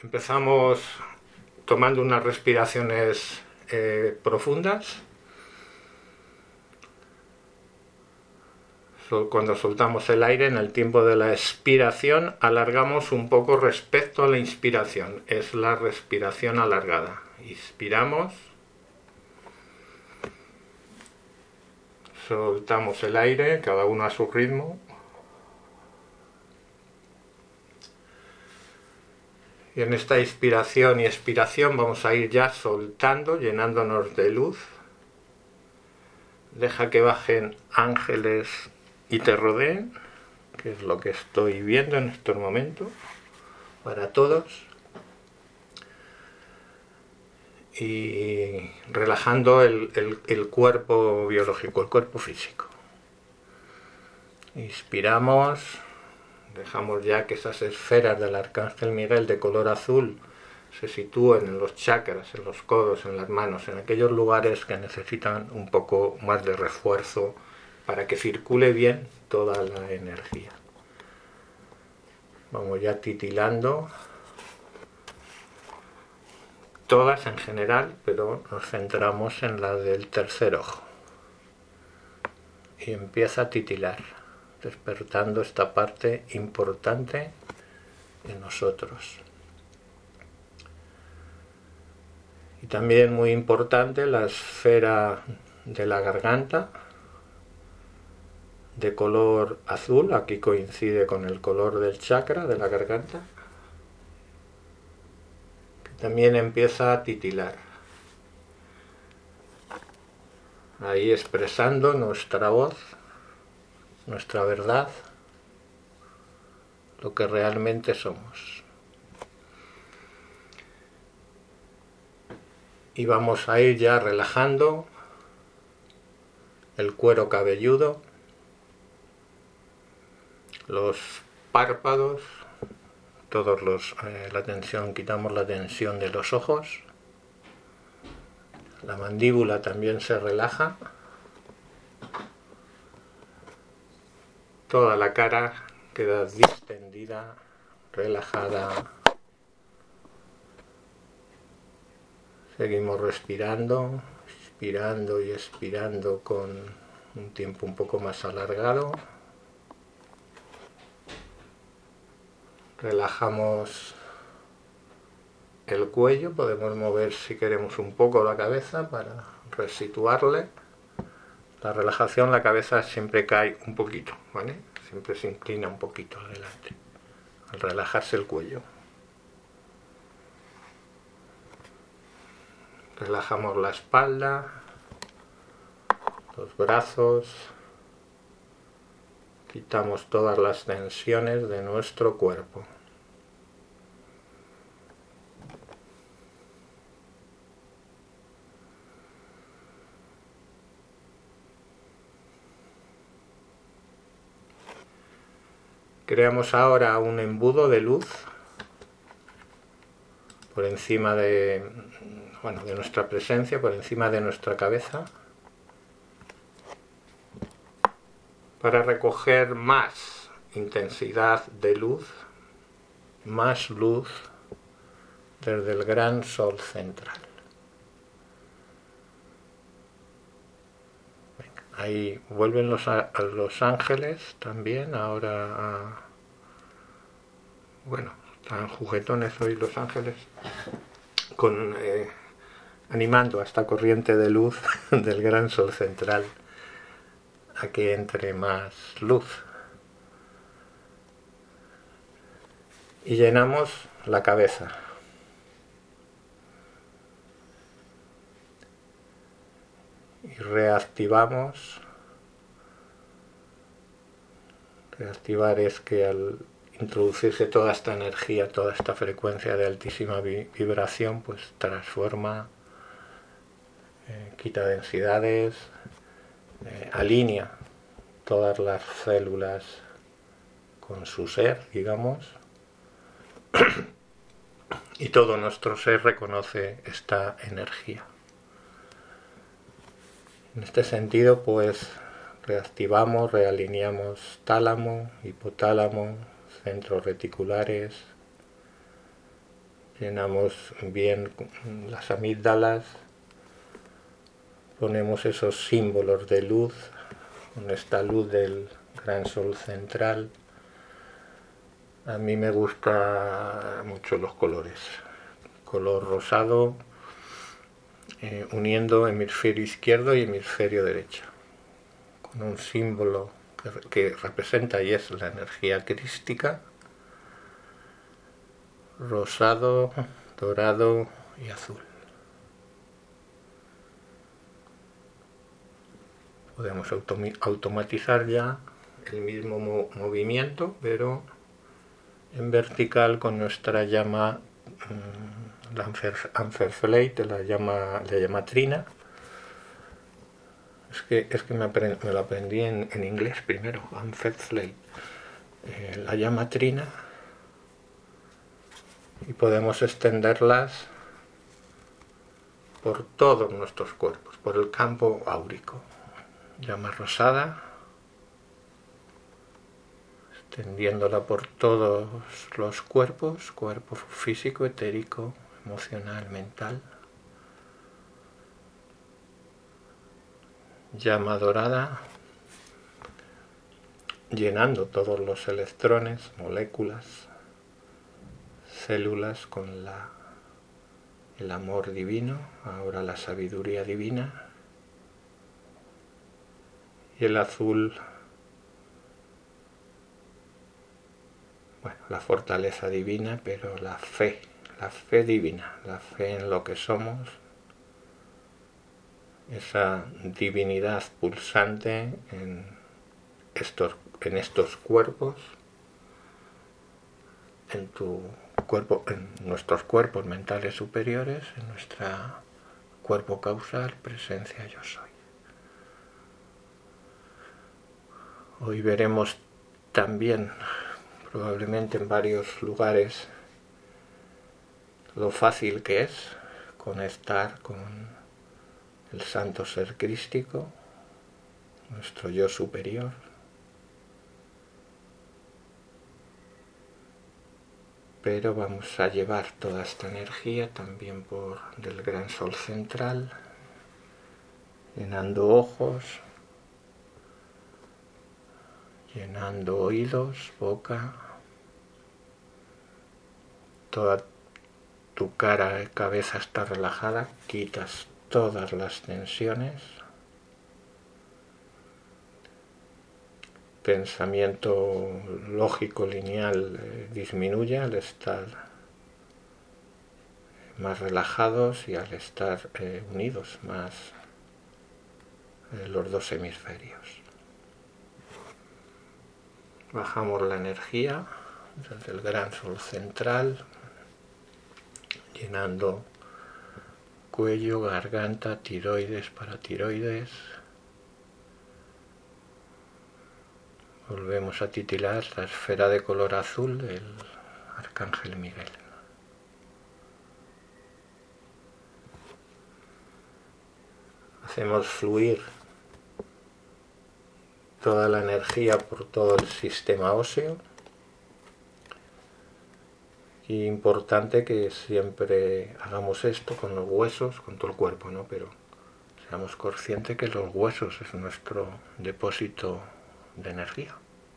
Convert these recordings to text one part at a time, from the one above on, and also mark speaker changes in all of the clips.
Speaker 1: Empezamos tomando unas respiraciones profundas. Cuando soltamos el aire, en el tiempo de la expiración, alargamos un poco respecto a la inspiración. Es la respiración alargada. Inspiramos. Soltamos el aire, cada uno a su ritmo. Y en esta inspiración y expiración vamos a ir ya soltando, llenándonos de luz. Deja que bajen ángeles y te rodeen, que es lo que estoy viendo en estos momentos, para todos. Y relajando el cuerpo biológico, el cuerpo físico. Inspiramos, dejamos ya que esas esferas del Arcángel Miguel de color azul se sitúen en los chakras, en los codos, en las manos, en aquellos lugares que necesitan un poco más de refuerzo para que circule bien toda la energía. Vamos ya titilando, todas en general, pero nos centramos en la del tercer ojo. Y empieza a titilar, despertando esta parte importante en nosotros. Y también muy importante la esfera de la garganta, de color azul, aquí coincide con el color del chakra de la garganta, que también empieza a titilar. Ahí expresando nuestra voz, nuestra verdad, lo que realmente somos. Y vamos a ir ya relajando el cuero cabelludo, los párpados, la tensión, quitamos la tensión de los ojos, la mandíbula también se relaja, toda la cara queda distendida, relajada. Seguimos respirando, inspirando y expirando con un tiempo un poco más alargado. Relajamos el cuello, podemos mover si queremos un poco la cabeza para resituarle. La relajación, la cabeza siempre cae un poquito, ¿vale? Siempre se inclina un poquito adelante al relajarse el cuello. Relajamos la espalda, los brazos, quitamos todas las tensiones de nuestro cuerpo. Creamos ahora un embudo de luz por encima de nuestra presencia, por encima de nuestra cabeza, para recoger más intensidad de luz, más luz desde el gran sol central. Ahí vuelven los ángeles también, ahora están juguetones hoy los ángeles, animando a esta corriente de luz del gran sol central a que entre más luz. Y llenamos la cabeza. Y reactivamos. Reactivar es que al introducirse toda esta energía, toda esta frecuencia de altísima vibración, pues transforma, quita densidades, alinea todas las células con su ser, digamos, y todo nuestro ser reconoce esta energía. En este sentido, pues reactivamos, realineamos tálamo, hipotálamo, centros reticulares, llenamos bien las amígdalas, ponemos esos símbolos de luz, con esta luz del gran sol central. A mí me gustan mucho los colores, color rosado, uniendo hemisferio izquierdo y hemisferio derecho, con un símbolo que representa y es la energía crística, rosado, dorado y azul. Podemos automatizar ya el mismo movimiento, pero en vertical con nuestra llama, la Ampferflate, la llama trina. Es que me lo aprendí en inglés primero, Ampferflate, la llama trina, y podemos extenderlas por todos nuestros cuerpos, por el campo áurico. Llama rosada, extendiéndola por todos los cuerpos, cuerpo físico, etérico, emocional, mental. Llama dorada, llenando todos los electrones, moléculas, células con el amor divino, ahora la sabiduría divina. Y el azul, bueno, la fortaleza divina, pero la fe divina, la fe en lo que somos, esa divinidad pulsante en estos cuerpos, en tu cuerpo, en nuestros cuerpos mentales superiores, en nuestro cuerpo causal, presencia yo soy. Hoy veremos también, probablemente en varios lugares, lo fácil que es conectar con el santo ser crístico, nuestro yo superior. Pero vamos a llevar toda esta energía también por del gran sol central, llenando ojos, llenando oídos, boca, toda tu cara y cabeza está relajada, quitas todas las tensiones, pensamiento lógico lineal disminuye al estar más relajados y al estar unidos más los dos hemisferios. Bajamos la energía desde el gran sol central, llenando cuello, garganta, tiroides, paratiroides. Volvemos a titilar la esfera de color azul del Arcángel Miguel. Hacemos fluir toda la energía por todo el sistema óseo. Y importante que siempre hagamos esto con los huesos, con todo el cuerpo, ¿no? Pero seamos conscientes que los huesos es nuestro depósito de energía.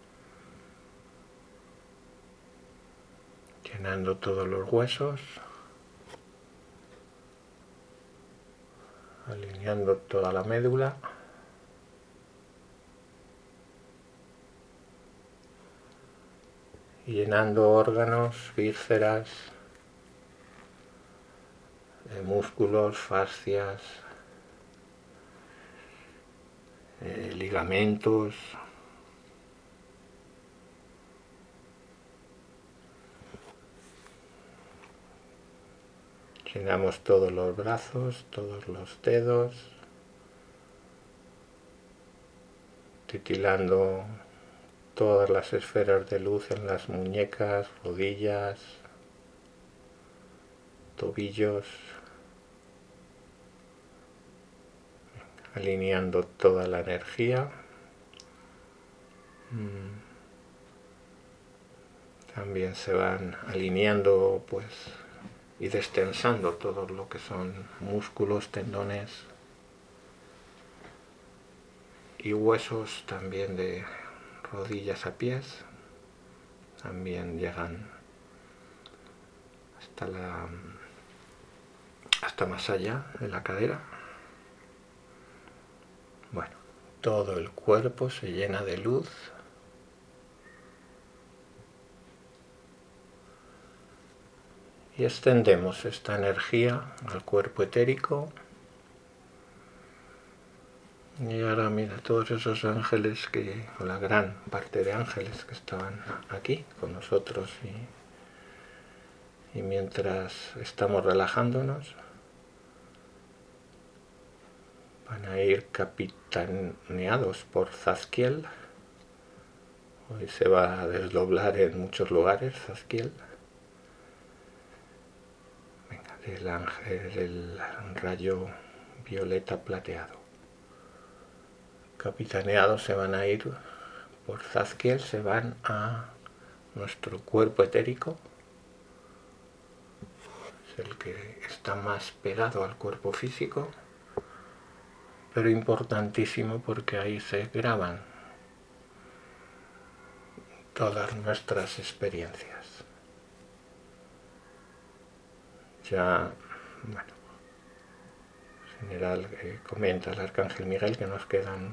Speaker 1: Llenando todos los huesos, alineando toda la médula. Y llenando órganos, vísceras, músculos, fascias, ligamentos. Llenamos todos los brazos, todos los dedos, titilando todas las esferas de luz en las muñecas, rodillas, tobillos, alineando toda la energía. También se van alineando pues y destensando todo lo que son músculos, tendones y huesos también de rodillas a pies, también llegan hasta más allá de la cadera. Bueno, todo el cuerpo se llena de luz. Y extendemos esta energía al cuerpo etérico. Y ahora mira, todos esos ángeles, o la gran parte de ángeles que estaban aquí con nosotros, y mientras estamos relajándonos, van a ir capitaneados por Zadkiel. Hoy se va a desdoblar en muchos lugares Zadkiel. Venga, del ángel del rayo violeta plateado. Capitaneados se van a ir por Zadkiel, se van a nuestro cuerpo etérico. Es el que está más pegado al cuerpo físico, pero importantísimo porque ahí se graban todas nuestras experiencias. Ya, bueno, en general comenta el Arcángel Miguel que nos quedan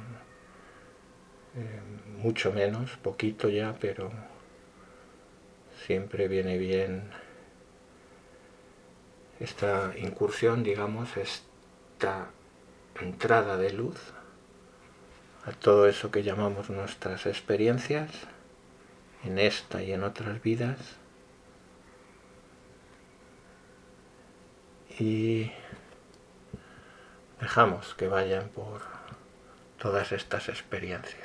Speaker 1: mucho menos, poquito ya, pero siempre viene bien esta incursión, digamos, esta entrada de luz a todo eso que llamamos nuestras experiencias en esta y en otras vidas, y dejamos que vayan por todas estas experiencias.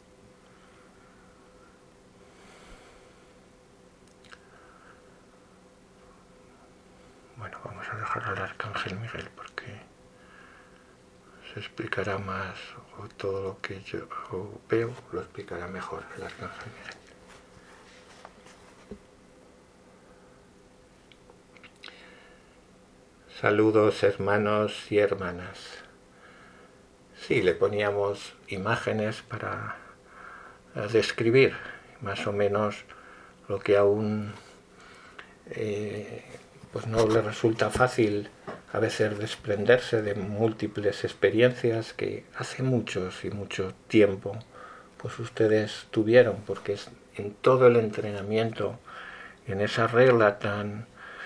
Speaker 1: Bueno, vamos a dejar al Arcángel Miguel porque se explicará más, o todo lo que yo veo lo explicará mejor el Arcángel Miguel. Saludos, hermanos y hermanas. Sí, le poníamos imágenes para describir más o menos lo que aún pues no le resulta fácil a veces desprenderse de múltiples experiencias que hace muchos y mucho tiempo pues ustedes tuvieron, porque es en todo el entrenamiento, en esa regla tan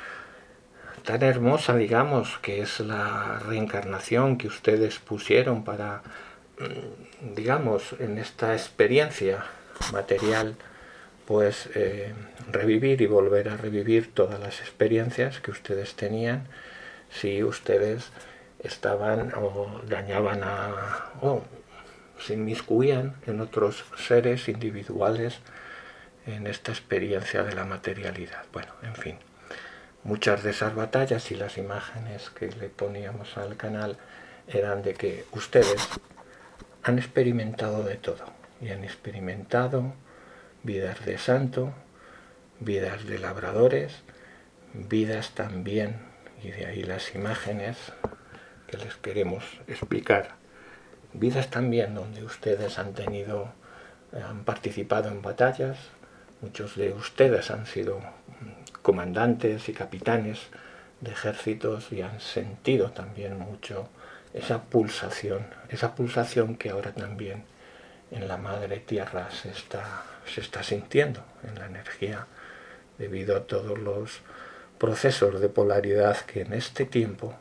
Speaker 1: hermosa, digamos, que es la reencarnación que ustedes pusieron para, digamos, en esta experiencia material, pues revivir y volver a revivir todas las experiencias que ustedes tenían si ustedes estaban o dañaban o se inmiscuían en otros seres individuales en esta experiencia de la materialidad. Bueno, en fin, muchas de esas batallas y las imágenes que le poníamos al canal eran de que ustedes han experimentado de todo, y han experimentado vidas de santo, vidas de labradores, vidas también, y de ahí las imágenes que les queremos explicar, vidas también donde ustedes han participado en batallas, muchos de ustedes han sido comandantes y capitanes de ejércitos y han sentido también mucho esa pulsación que ahora también en la Madre Tierra se está sintiendo en la energía, debido a todos los procesos de polaridad que en este tiempo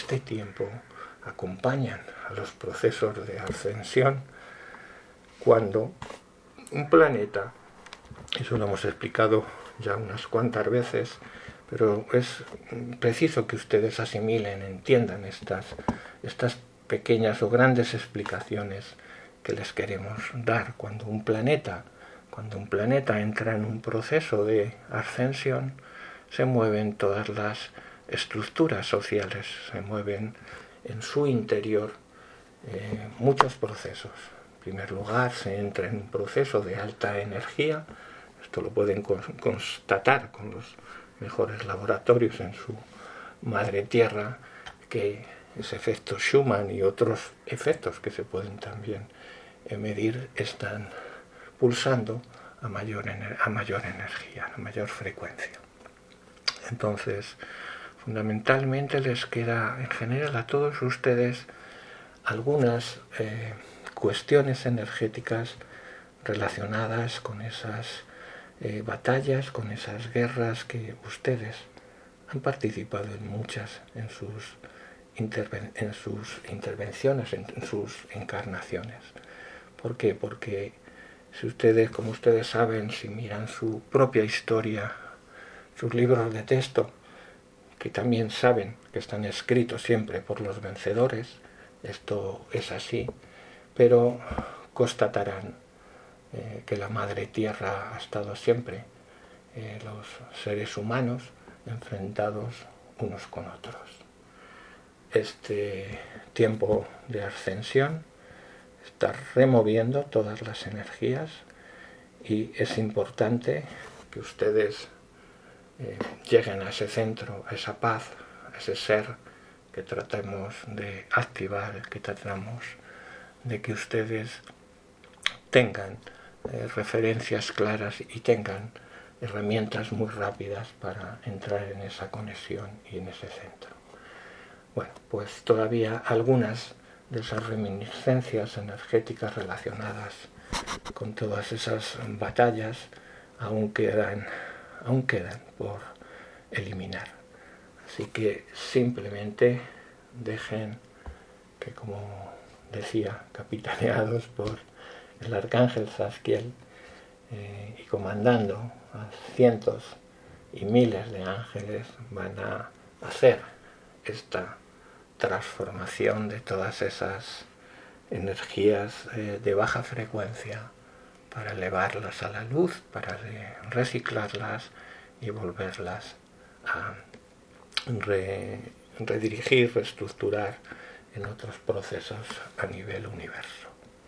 Speaker 1: acompañan a los procesos de ascensión, cuando un planeta, eso lo hemos explicado ya unas cuantas veces, pero es preciso que ustedes asimilen, entiendan estas pequeñas o grandes explicaciones que les queremos dar. Cuando un planeta entra en un proceso de ascensión, se mueven todas las estructuras sociales, se mueven en su interior muchos procesos. En primer lugar, se entra en un proceso de alta energía. Esto lo pueden constatar con los mejores laboratorios en su Madre Tierra, que ese efecto Schumann y otros efectos que se pueden también medir están pulsando a mayor energía, a mayor frecuencia. Entonces, fundamentalmente les queda en general a todos ustedes algunas cuestiones energéticas relacionadas con esas batallas, con esas guerras que ustedes han participado en muchas en sus intervenciones, en sus encarnaciones. ¿Por qué? Porque si ustedes, como ustedes saben, si miran su propia historia, sus libros de texto, que también saben que están escritos siempre por los vencedores, esto es así, pero constatarán que la Madre Tierra ha estado siempre, los seres humanos, enfrentados unos con otros. Este tiempo de ascensión está removiendo todas las energías y es importante que ustedes lleguen a ese centro, a esa paz, a ese ser que tratamos de activar, que tratamos de que ustedes tengan referencias claras y tengan herramientas muy rápidas para entrar en esa conexión y en ese centro. Bueno, pues todavía algunas de esas reminiscencias energéticas relacionadas con todas esas batallas aún quedan por eliminar. Así que simplemente dejen que, como decía, capitaneados por el arcángel Zadkiel y comandando a cientos y miles de ángeles, van a hacer esta transformación de todas esas energías de baja frecuencia para elevarlas a la luz, para reciclarlas y volverlas a redirigir, reestructurar en otros procesos a nivel universo.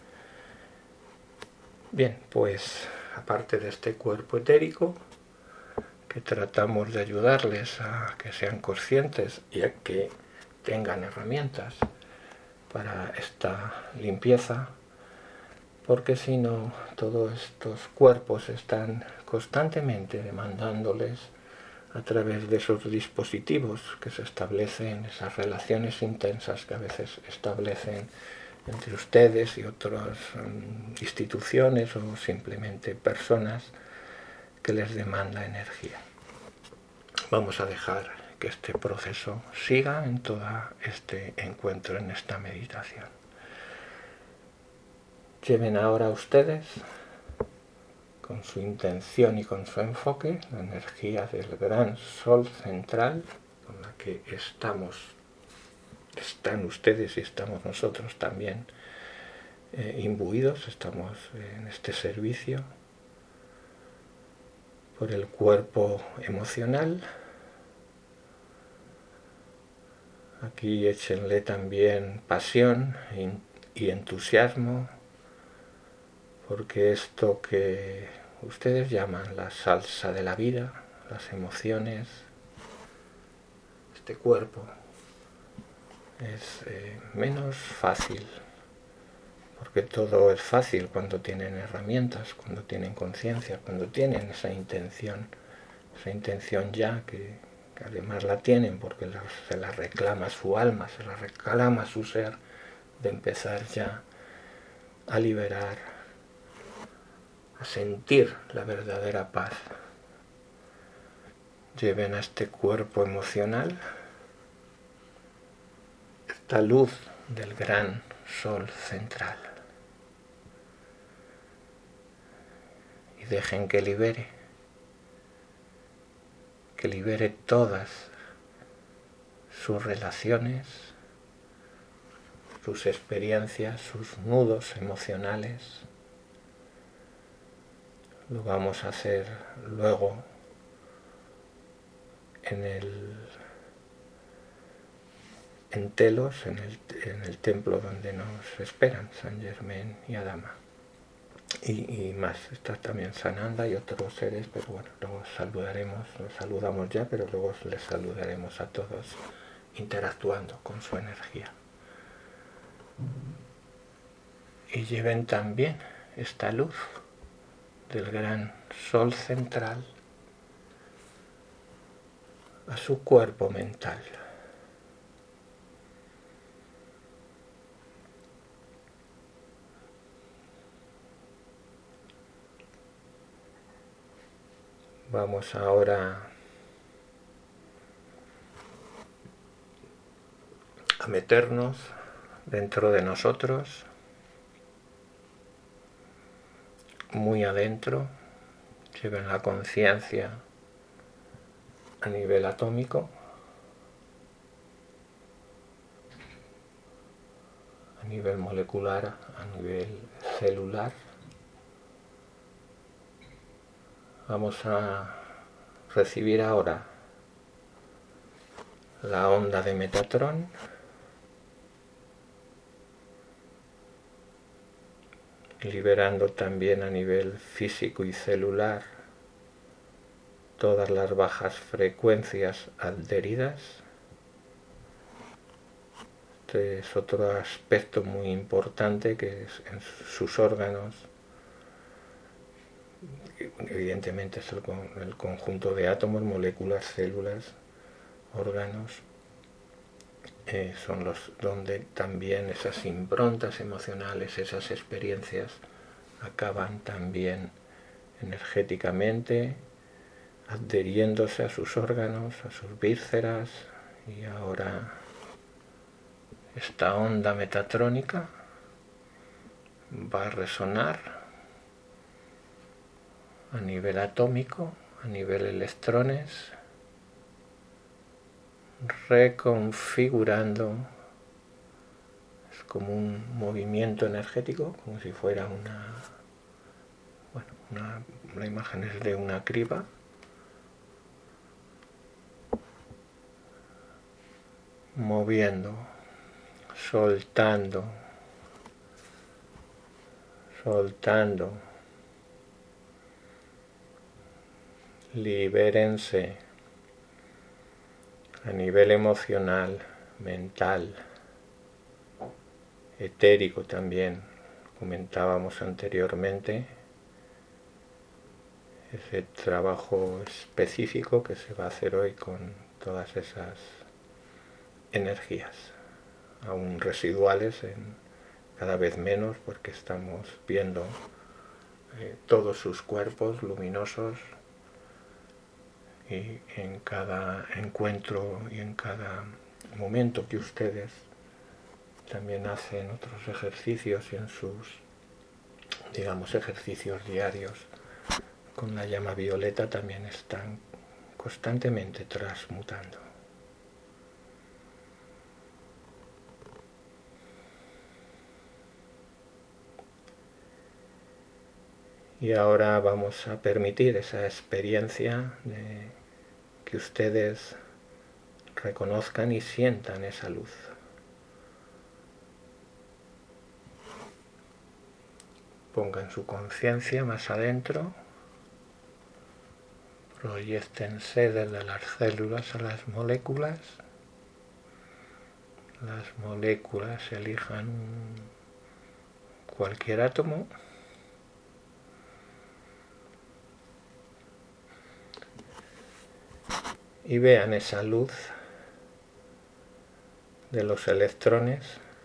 Speaker 1: Bien, pues aparte de este cuerpo etérico, que tratamos de ayudarles a que sean conscientes y a que tengan herramientas para esta limpieza, porque si no, todos estos cuerpos están constantemente demandándoles a través de esos dispositivos que se establecen, esas relaciones intensas que a veces establecen entre ustedes y otras instituciones o simplemente personas, que les demanda energía. Vamos a dejar que este proceso siga en todo este encuentro, en esta meditación. Lleven ahora ustedes, con su intención y con su enfoque, la energía del gran sol central con la que están ustedes y estamos nosotros también imbuidos, estamos en este servicio, por el cuerpo emocional. Aquí échenle también pasión y entusiasmo, porque esto que ustedes llaman la salsa de la vida, las emociones, este cuerpo, es menos fácil, porque todo es fácil cuando tienen herramientas, cuando tienen conciencia, cuando tienen esa intención ya que además la tienen porque se la reclama su alma, se la reclama su ser, de empezar ya a liberar, a sentir la verdadera paz. Lleven a este cuerpo emocional esta luz del gran sol central y dejen que libere todas sus relaciones, sus experiencias, sus nudos emocionales. Lo vamos a hacer luego en Telos, en el templo donde nos esperan San Germain y Adama. y más. Está también Sananda y otros seres, pero bueno, luego saludaremos, los saludamos ya, pero luego les saludaremos a todos interactuando con su energía. Y lleven también esta luz del gran sol central a su cuerpo mental. Vamos ahora a meternos dentro de nosotros, muy adentro. Lleven la conciencia a nivel atómico, a nivel molecular, a nivel celular. Vamos a recibir ahora la onda de Metatrón, liberando también a nivel físico y celular todas las bajas frecuencias adheridas. Este es otro aspecto muy importante, que es en sus órganos. Evidentemente es el conjunto de átomos, moléculas, células, órganos. Son los donde también esas improntas emocionales, esas experiencias acaban también energéticamente adheriéndose a sus órganos, a sus vísceras. Y ahora esta onda metatrónica va a resonar a nivel atómico, a nivel electrones, reconfigurando. Es como un movimiento energético, como si fuera una imagen es de una criba, moviendo, soltando, libérense a nivel emocional, mental, etérico también. Comentábamos anteriormente ese trabajo específico que se va a hacer hoy con todas esas energías, aún residuales, cada vez menos, porque estamos viendo todos sus cuerpos luminosos, y en cada encuentro y en cada momento que ustedes también hacen otros ejercicios y en sus, digamos, ejercicios diarios con la llama violeta, también están constantemente transmutando. Y ahora vamos a permitir esa experiencia de que ustedes reconozcan y sientan esa luz. Pongan su conciencia más adentro, proyéctense desde las células a las moléculas elijan cualquier átomo, y vean esa luz de los electrones.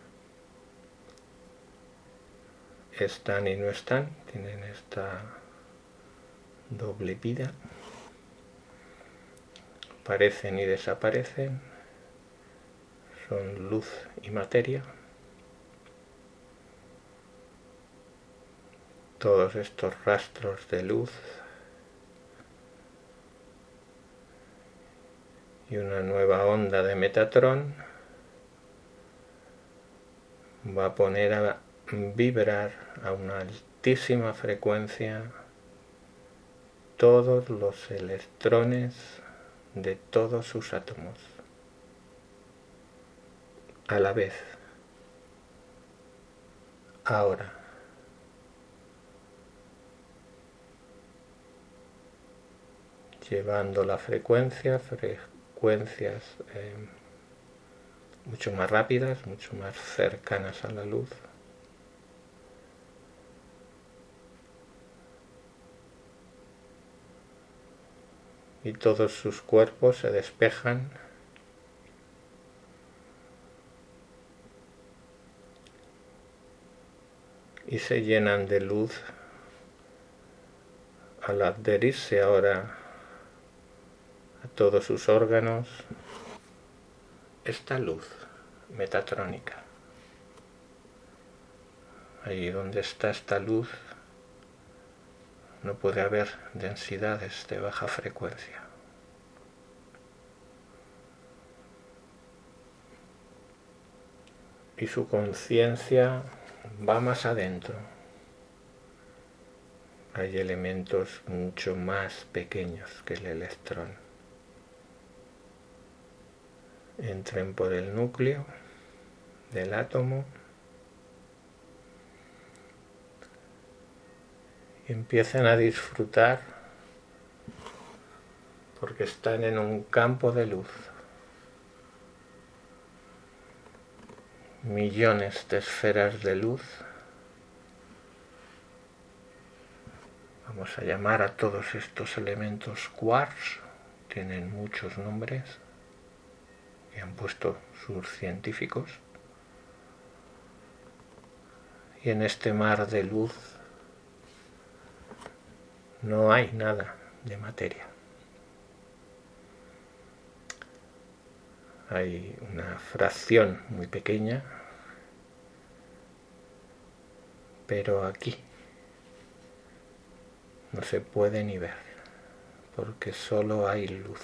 Speaker 1: Están y no están, tienen esta doble vida, aparecen y desaparecen, son luz y materia. Todos estos rastros de luz y una nueva onda de Metatrón va a poner a vibrar a una altísima frecuencia todos los electrones de todos sus átomos a la vez. Ahora llevando la frecuencias mucho más rápidas, mucho más cercanas a la luz. Y todos sus cuerpos se despejan y se llenan de luz al adherirse ahora a todos sus órganos esta luz metatrónica. Allí donde está esta luz no puede haber densidades de baja frecuencia. Y su conciencia va más adentro. Hay elementos mucho más pequeños que el electrón. Entren por el núcleo del átomo y empiezan a disfrutar porque están en un campo de luz. Millones de esferas de luz. Vamos a llamar a todos estos elementos quarks, tienen muchos nombres que han puesto sus científicos. Y en este mar de luz no hay nada de materia. Hay una fracción muy pequeña, pero aquí no se puede ni ver, porque solo hay luz.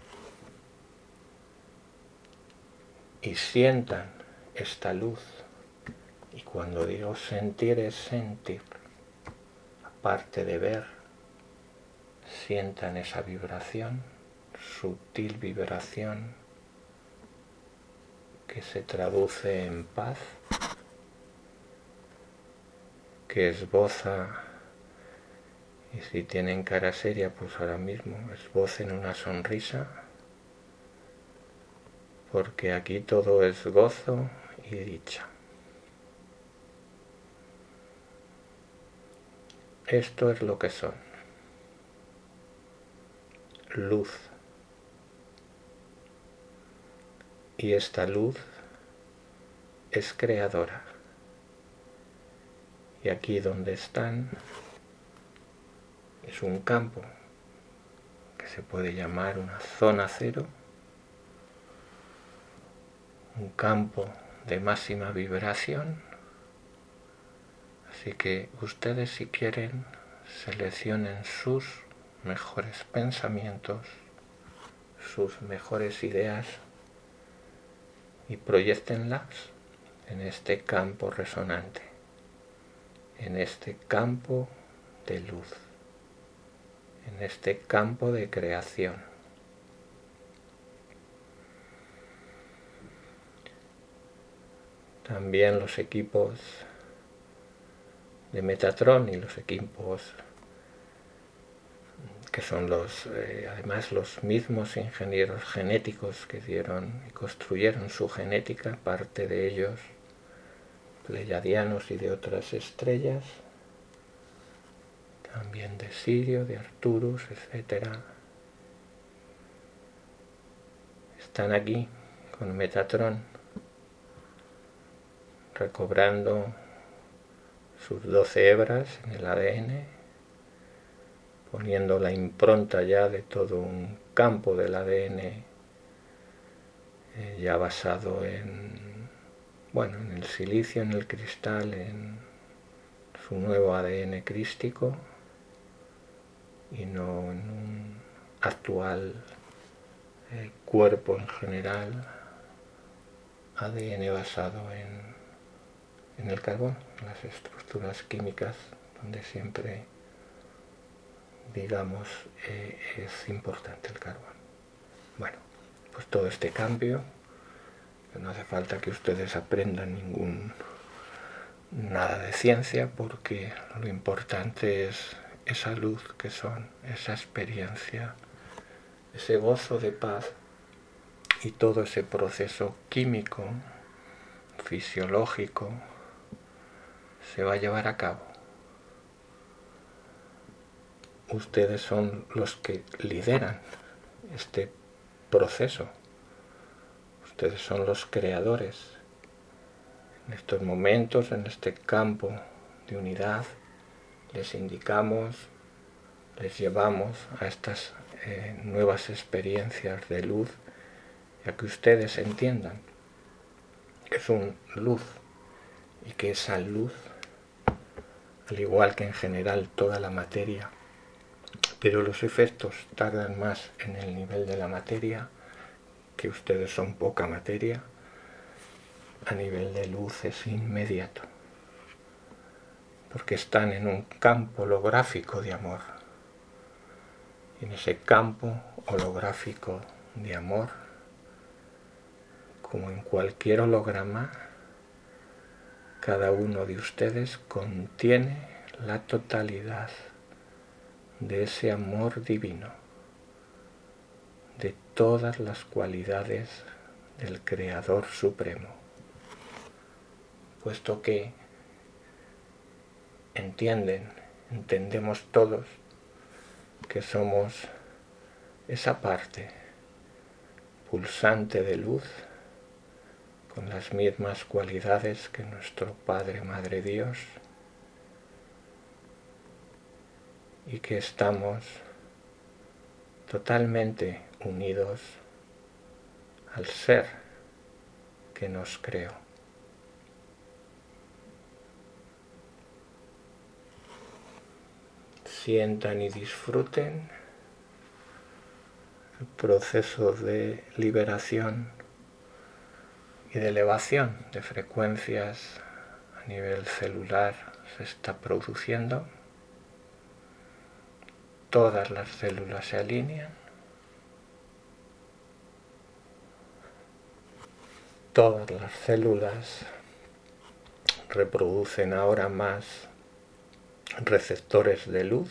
Speaker 1: Y sientan esta luz, y cuando digo sentir es sentir, aparte de ver, sientan esa vibración, sutil vibración, que se traduce en paz, que esboza, y si tienen cara seria, pues ahora mismo esbocen una sonrisa, porque aquí todo es gozo y dicha. Esto es lo que son. Luz. Y esta luz es creadora. Y aquí donde están es un campo que se puede llamar una zona cero, un campo de máxima vibración. Así que ustedes, si quieren, seleccionen sus mejores pensamientos, sus mejores ideas y proyéctenlas en este campo resonante, en este campo de luz, en este campo de creación. También los equipos de Metatron y los equipos que son además los mismos ingenieros genéticos que dieron y construyeron su genética, parte de ellos pleiadianos y de otras estrellas, también de Sirio, de Arcturus, etc. Están aquí con Metatron, recobrando sus 12 hebras en el ADN, poniendo la impronta ya de todo un campo del ADN ya basado en el silicio, en el cristal, en su nuevo ADN crístico y no en un actual cuerpo en general, ADN basado en el carbón, en las estructuras químicas, donde siempre, digamos, es importante el carbón. Bueno, pues todo este cambio, que no hace falta que ustedes aprendan nada de ciencia, porque lo importante es esa luz que son, esa experiencia ese gozo de paz y todo ese proceso químico, fisiológico, se va a llevar a cabo. Ustedes son los que lideran este proceso. Ustedes son los creadores. En estos momentos, en este campo de unidad, les indicamos, les llevamos a estas nuevas experiencias de luz, ya que ustedes entiendan que es una luz y que esa luz, al igual que en general toda la materia, pero los efectos tardan más en el nivel de la materia, que ustedes son poca materia, a nivel de luz es inmediato, porque están en un campo holográfico de amor. Y en ese campo holográfico de amor, como en cualquier holograma, cada uno de ustedes contiene la totalidad de ese amor divino, de todas las cualidades del Creador Supremo, puesto que entendemos todos que somos esa parte pulsante de luz con las mismas cualidades que nuestro Padre, Madre Dios, y que estamos totalmente unidos al ser que nos creó. Sientan y disfruten el proceso de liberación y de elevación de frecuencias a nivel celular se está produciendo. Todas las células se alinean. Todas las células reproducen ahora más receptores de luz.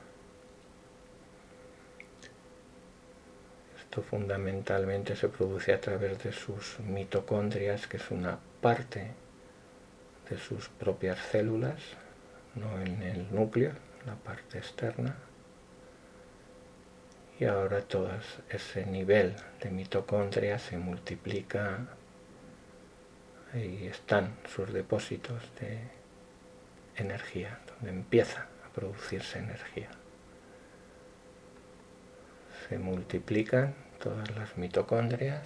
Speaker 1: Esto fundamentalmente se produce a través de sus mitocondrias, que es una parte de sus propias células, no en el núcleo, la parte externa. Y ahora todo ese nivel de mitocondria se multiplica. Ahí están sus depósitos de energía, donde empieza a producirse energía. Se multiplican todas las mitocondrias,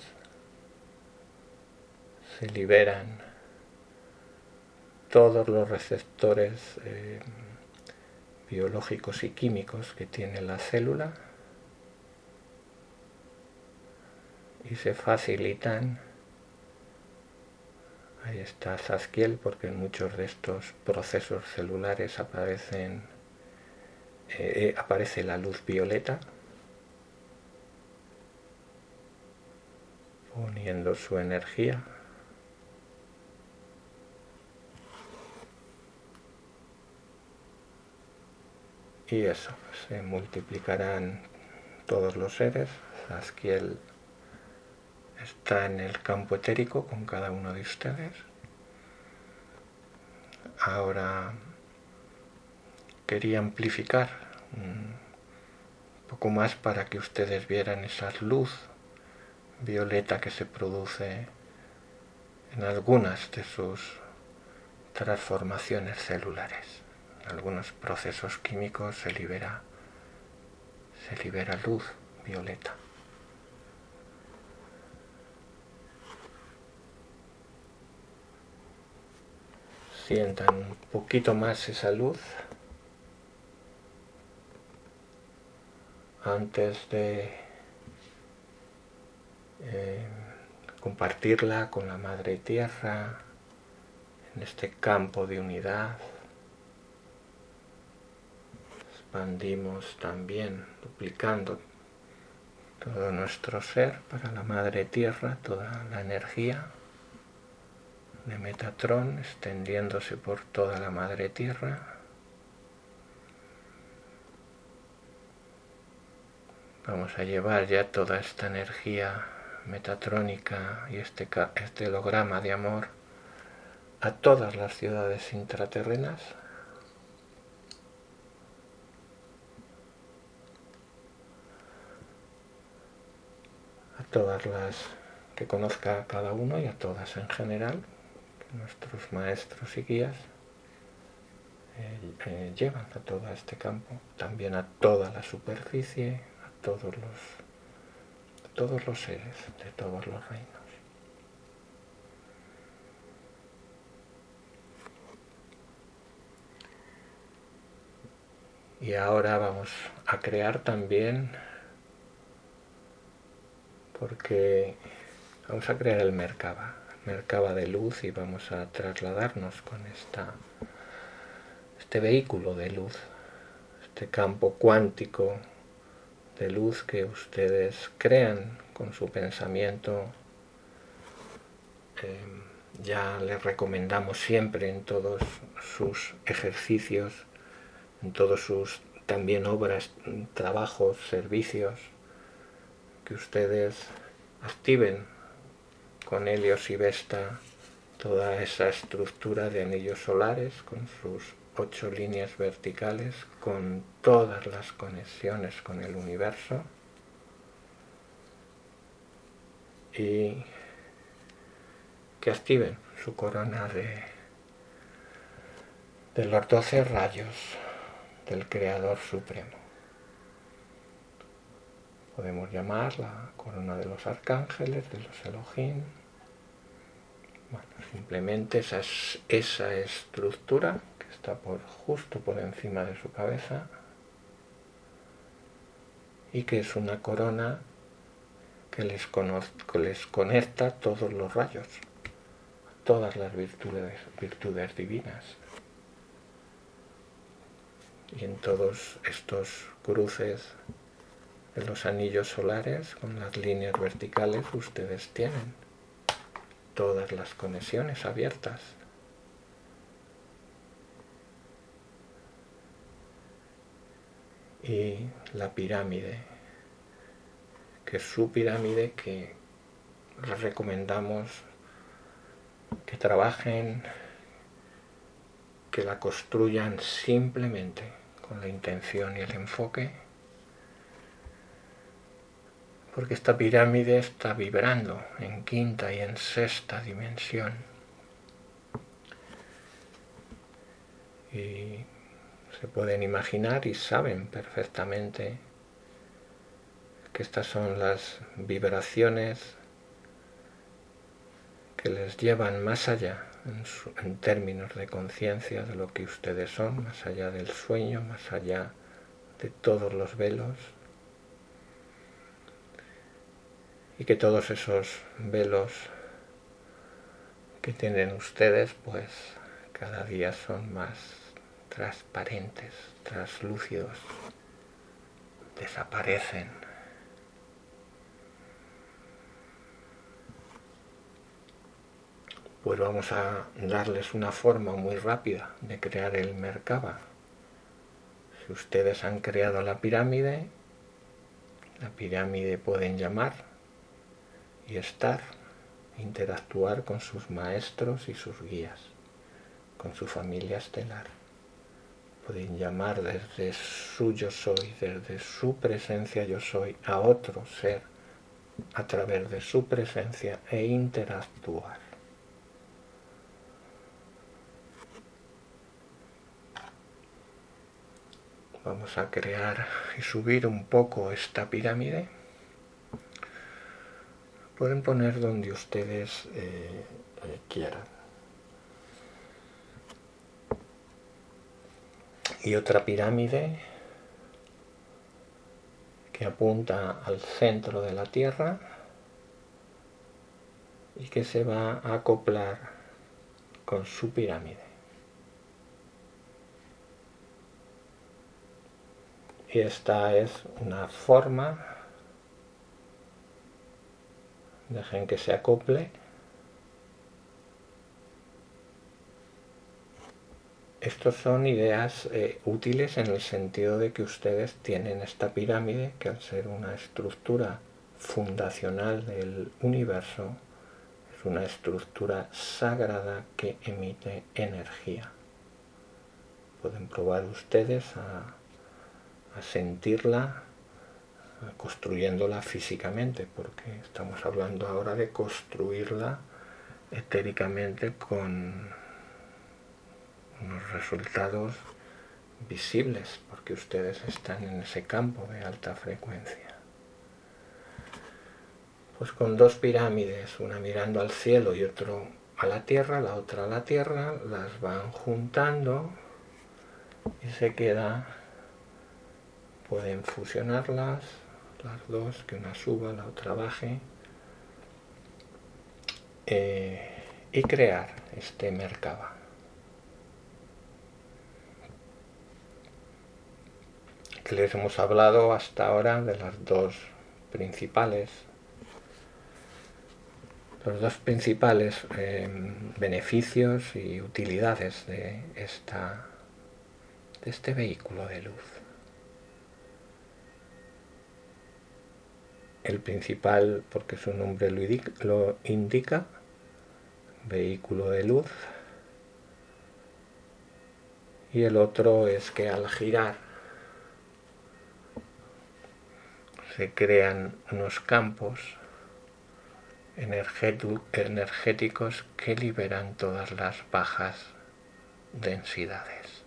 Speaker 1: se liberan todos los receptores biológicos y químicos que tiene la célula, y se facilitan. Ahí está Zadkiel, porque en muchos de estos procesos celulares aparece la luz violeta, poniendo su energía. Y eso, se multiplicarán todos los seres. Zadkiel está en el campo etérico con cada uno de ustedes. Ahora quería amplificar un poco más para que ustedes vieran esa luz violeta que se produce en algunas de sus transformaciones celulares. En algunos procesos químicos se libera luz violeta. Sientan un poquito más esa luz antes de compartirla con la Madre Tierra en este campo de unidad. Expandimos también, duplicando todo nuestro ser para la Madre Tierra, toda la energía de Metatron extendiéndose por toda la Madre Tierra, Vamos a llevar ya toda esta energía metatrónica y este holograma de amor a todas las ciudades intraterrenas, a todas las que conozca cada uno y a todas en general, que nuestros maestros y guías llevan a todo este campo, también a toda la superficie, a todos los seres de todos los reinos. Y ahora vamos a crear también, porque vamos a crear el Merkaba de luz, y vamos a trasladarnos con este vehículo de luz, este campo cuántico de luz que ustedes crean con su pensamiento. Ya les recomendamos siempre en todos sus ejercicios, en todos sus también obras, trabajos, servicios, que ustedes activen con Helios y Vesta toda esa estructura de anillos solares con sus 8 líneas verticales, con todas las conexiones con el universo, y que activen su corona de los 12 rayos del Creador Supremo. Podemos llamar la corona de los arcángeles, de los Elohim. Bueno, simplemente esa estructura que está justo por encima de su cabeza, y que es una corona que les conecta todos los rayos, todas las virtudes divinas. Y en todos estos cruces de los anillos solares con las líneas verticales ustedes tienen todas las conexiones abiertas. Y la pirámide, que es su pirámide, que les recomendamos que trabajen, que la construyan simplemente con la intención y el enfoque, porque esta pirámide está vibrando en quinta y en sexta dimensión, y se pueden imaginar y saben perfectamente que estas son las vibraciones que les llevan más allá en términos de conciencia de lo que ustedes son, más allá del sueño, más allá de todos los velos, y que todos esos velos que tienen ustedes pues cada día son más transparentes, translúcidos, desaparecen. Pues vamos a darles una forma muy rápida de crear el Merkaba. Si ustedes han creado la pirámide pueden llamar y estar, interactuar con sus maestros y sus guías, con su familia estelar. Pueden llamar desde su yo soy, desde su presencia yo soy, a otro ser a través de su presencia e interactuar. Vamos a crear y subir un poco esta pirámide. Pueden poner donde ustedes quieran. Y otra pirámide que apunta al centro de la Tierra y que se va a acoplar con su pirámide. Y esta es una forma, dejen que se acople. Estos son ideas útiles en el sentido de que ustedes tienen esta pirámide que, al ser una estructura fundacional del universo, es una estructura sagrada que emite energía. Pueden probar ustedes a sentirla construyéndola físicamente, porque estamos hablando ahora de construirla etéricamente con unos resultados visibles, porque ustedes están en ese campo de alta frecuencia. Pues con dos pirámides, una mirando al cielo y otro a la tierra, la otra a la tierra, las van juntando y se queda, pueden fusionarlas, las dos, que una suba, la otra baje, y crear este Merkaba. Les hemos hablado hasta ahora de las dos principales, los dos principales beneficios y utilidades de este vehículo de luz. El principal, porque su nombre lo indica, vehículo de luz, y el otro es que al girar se crean unos campos energéticos que liberan todas las bajas densidades.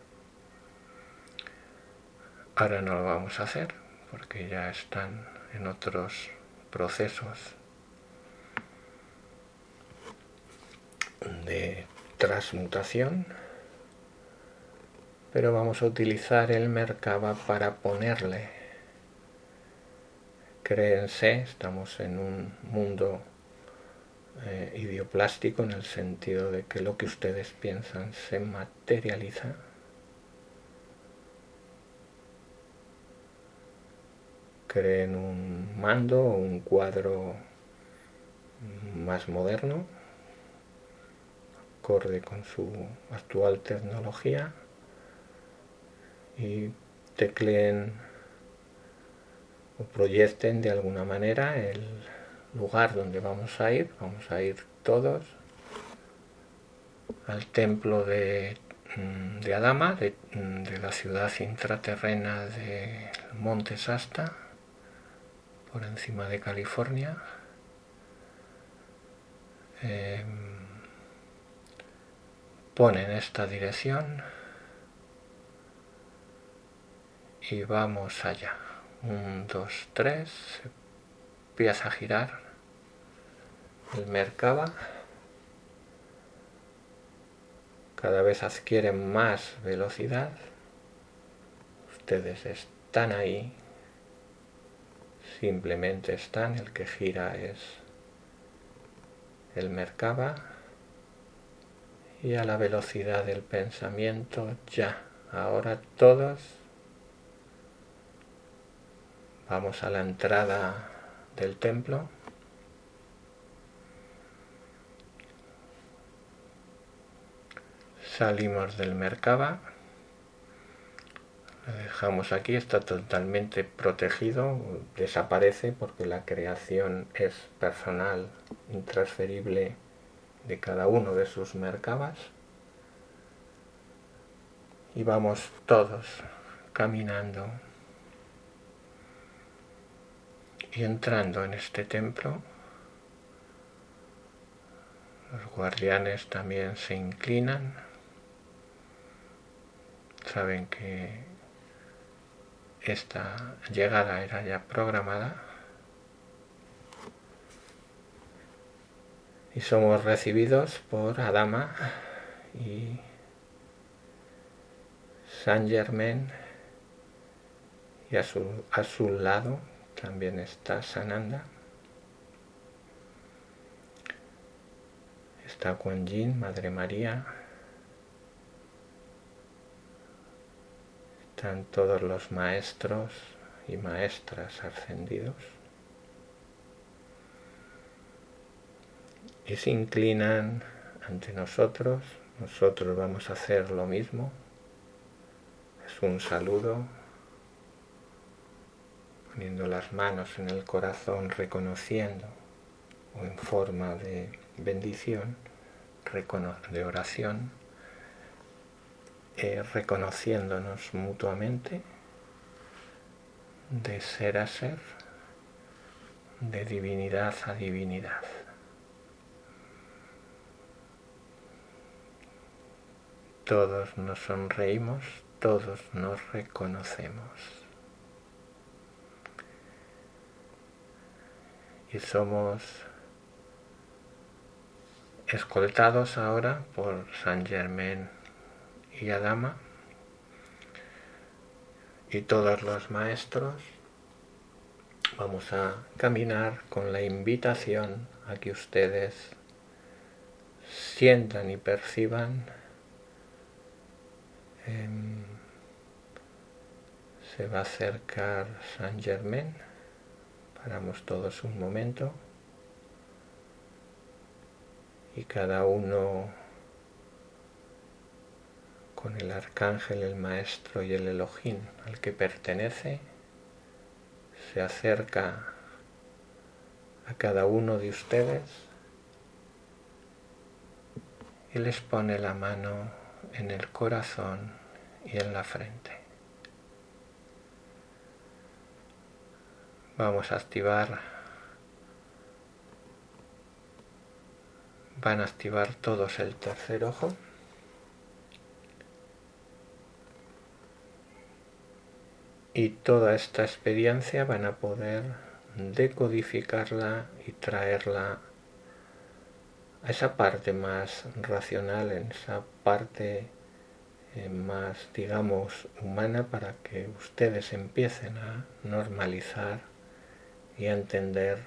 Speaker 1: Ahora no lo vamos a hacer porque ya están en otros procesos de transmutación, pero vamos a utilizar el Merkaba para ponerle. Créense, estamos en un mundo idioplástico, en el sentido de que lo que ustedes piensan se materializa. Creen un mando o un cuadro más moderno, acorde con su actual tecnología, y tecleen o proyecten de alguna manera el lugar donde vamos a ir todos al templo de Adama, de la ciudad intraterrena del monte Shasta, por encima de California. Ponen esta dirección y vamos allá. 1, 2, 3, empieza a girar el Merkaba. Cada vez adquiere más velocidad. Ustedes están ahí, simplemente están, el que gira es el Merkaba, y a la velocidad del pensamiento ya. Ahora todos vamos a la entrada del templo. Salimos del Merkaba, lo dejamos aquí, está totalmente protegido, desaparece porque la creación es personal, intransferible de cada uno de sus Merkabas, y vamos todos caminando y entrando en este templo. Los guardianes también se inclinan, saben que esta llegada era ya programada, y somos recibidos por Adama y Saint Germain, y a su lado también está Sananda, está Kuan Yin, Madre María, están todos los maestros y maestras ascendidos, y se inclinan ante nosotros. Nosotros vamos a hacer lo mismo, es un saludo, poniendo las manos en el corazón, reconociendo, o en forma de bendición, de oración, reconociéndonos mutuamente de ser a ser, de divinidad a divinidad. Todos nos sonreímos, todos nos reconocemos. Y somos escoltados ahora por Saint Germain y Adama y todos los maestros. Vamos a caminar con la invitación a que ustedes sientan y perciban. Se va a acercar Saint Germain. Paramos todos un momento y cada uno con el arcángel, el maestro y el Elohim al que pertenece, se acerca a cada uno de ustedes y les pone la mano en el corazón y en la frente. Vamos a activar, van a activar todos el tercer ojo. Y toda esta experiencia van a poder decodificarla y traerla a esa parte más racional, en esa parte más, digamos, humana, para que ustedes empiecen a normalizar y a entender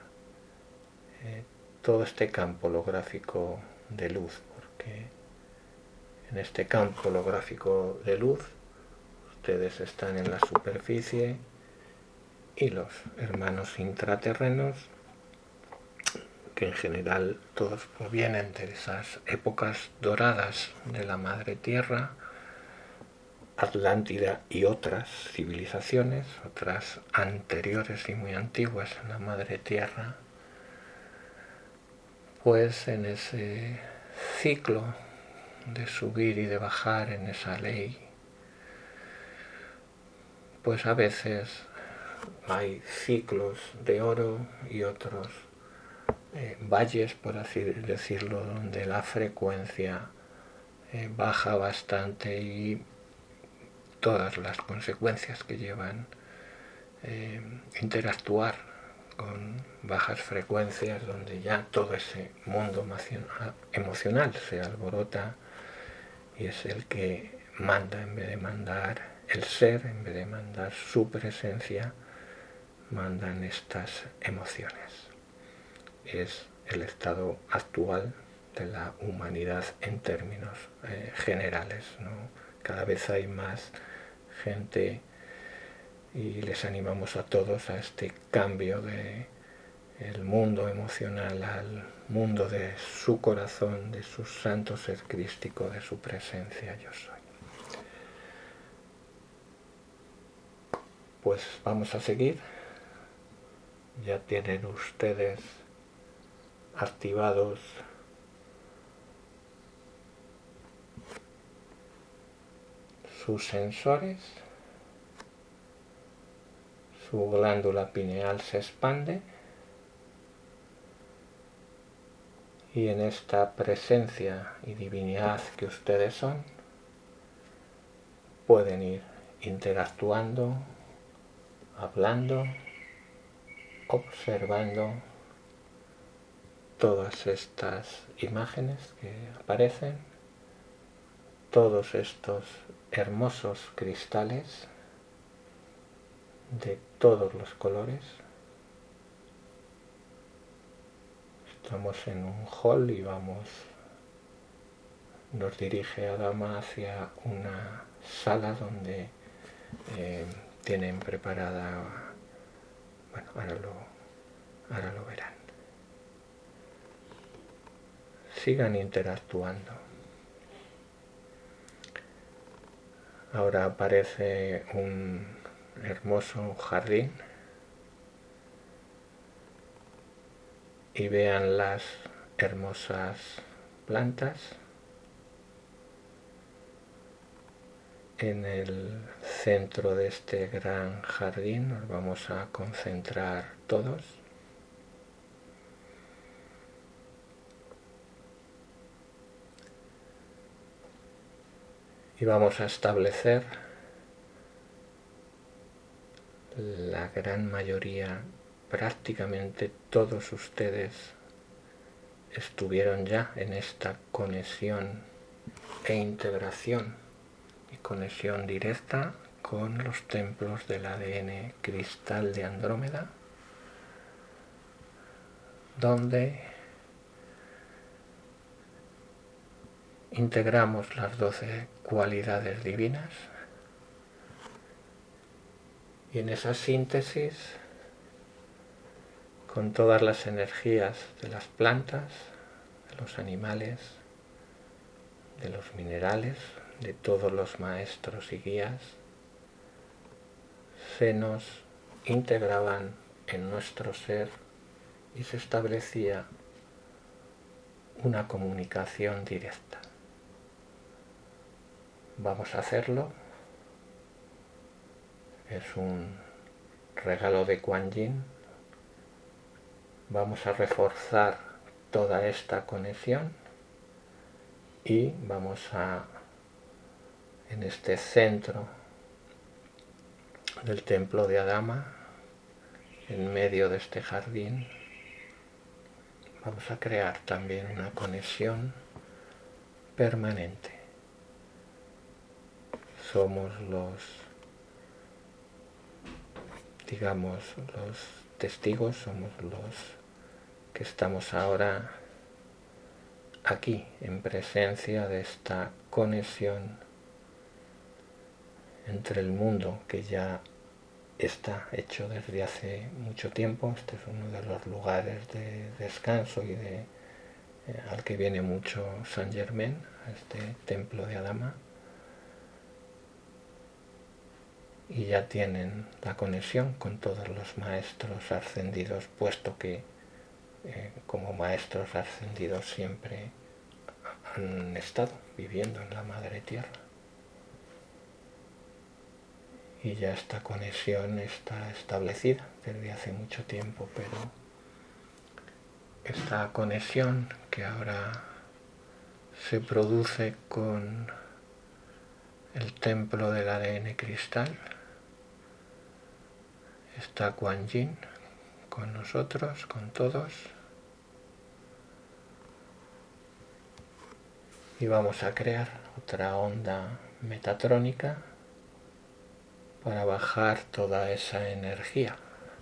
Speaker 1: todo este campo holográfico de luz, porque en este campo holográfico de luz ustedes están en la superficie y los hermanos intraterrenos, que en general todos provienen de esas épocas doradas de la Madre Tierra, Atlántida y otras civilizaciones, otras anteriores y muy antiguas a la Madre Tierra, pues en ese ciclo de subir y de bajar en esa ley, pues a veces hay ciclos de oro y otros valles, por así decirlo, donde la frecuencia baja bastante y todas las consecuencias que llevan interactuar con bajas frecuencias, donde ya todo ese mundo emocional se alborota y es el que manda en vez de mandar el ser, en vez de mandar su presencia, mandan estas emociones. Es el estado actual de la humanidad en términos generales, ¿no? Cada vez hay más gente y les animamos a todos a este cambio de el mundo emocional al mundo de su corazón, de su santo ser crístico, de su presencia yo soy. Pues vamos a seguir. Ya tienen ustedes activados sus sensores, su glándula pineal se expande y en esta presencia y divinidad que ustedes son, pueden ir interactuando, hablando, observando todas estas imágenes que aparecen, todos estos hermosos cristales de todos los colores. Estamos en un hall y nos dirige Adama hacia una sala donde tienen preparada, bueno, ahora lo verán. Sigan interactuando. Ahora aparece un hermoso jardín y vean las hermosas plantas. En el centro de este gran jardín nos vamos a concentrar todos. Y vamos a establecer la gran mayoría, prácticamente todos ustedes estuvieron ya en esta conexión e integración y conexión directa con los templos del ADN cristal de Andrómeda, donde integramos las 12 cualidades divinas y en esa síntesis con todas las energías de las plantas, de los animales, de los minerales, de todos los maestros y guías, se nos integraban en nuestro ser y se establecía una comunicación directa. Vamos a hacerlo. Es un regalo de Kuan Yin. Vamos a reforzar toda esta conexión y vamos a, en este centro del templo de Adama, en medio de este jardín, vamos a crear también una conexión permanente. Somos los testigos, somos los que estamos ahora aquí en presencia de esta conexión entre el mundo que ya está hecho desde hace mucho tiempo. Este es uno de los lugares de descanso y al que viene mucho Saint Germain, a este templo de Adama, y ya tienen la conexión con todos los maestros ascendidos, puesto que como maestros ascendidos siempre han estado viviendo en la Madre Tierra. Y ya esta conexión está establecida desde hace mucho tiempo, pero esta conexión que ahora se produce con el templo del ADN cristal, está Kuan Yin con nosotros, con todos, y vamos a crear otra onda metatrónica para bajar toda esa energía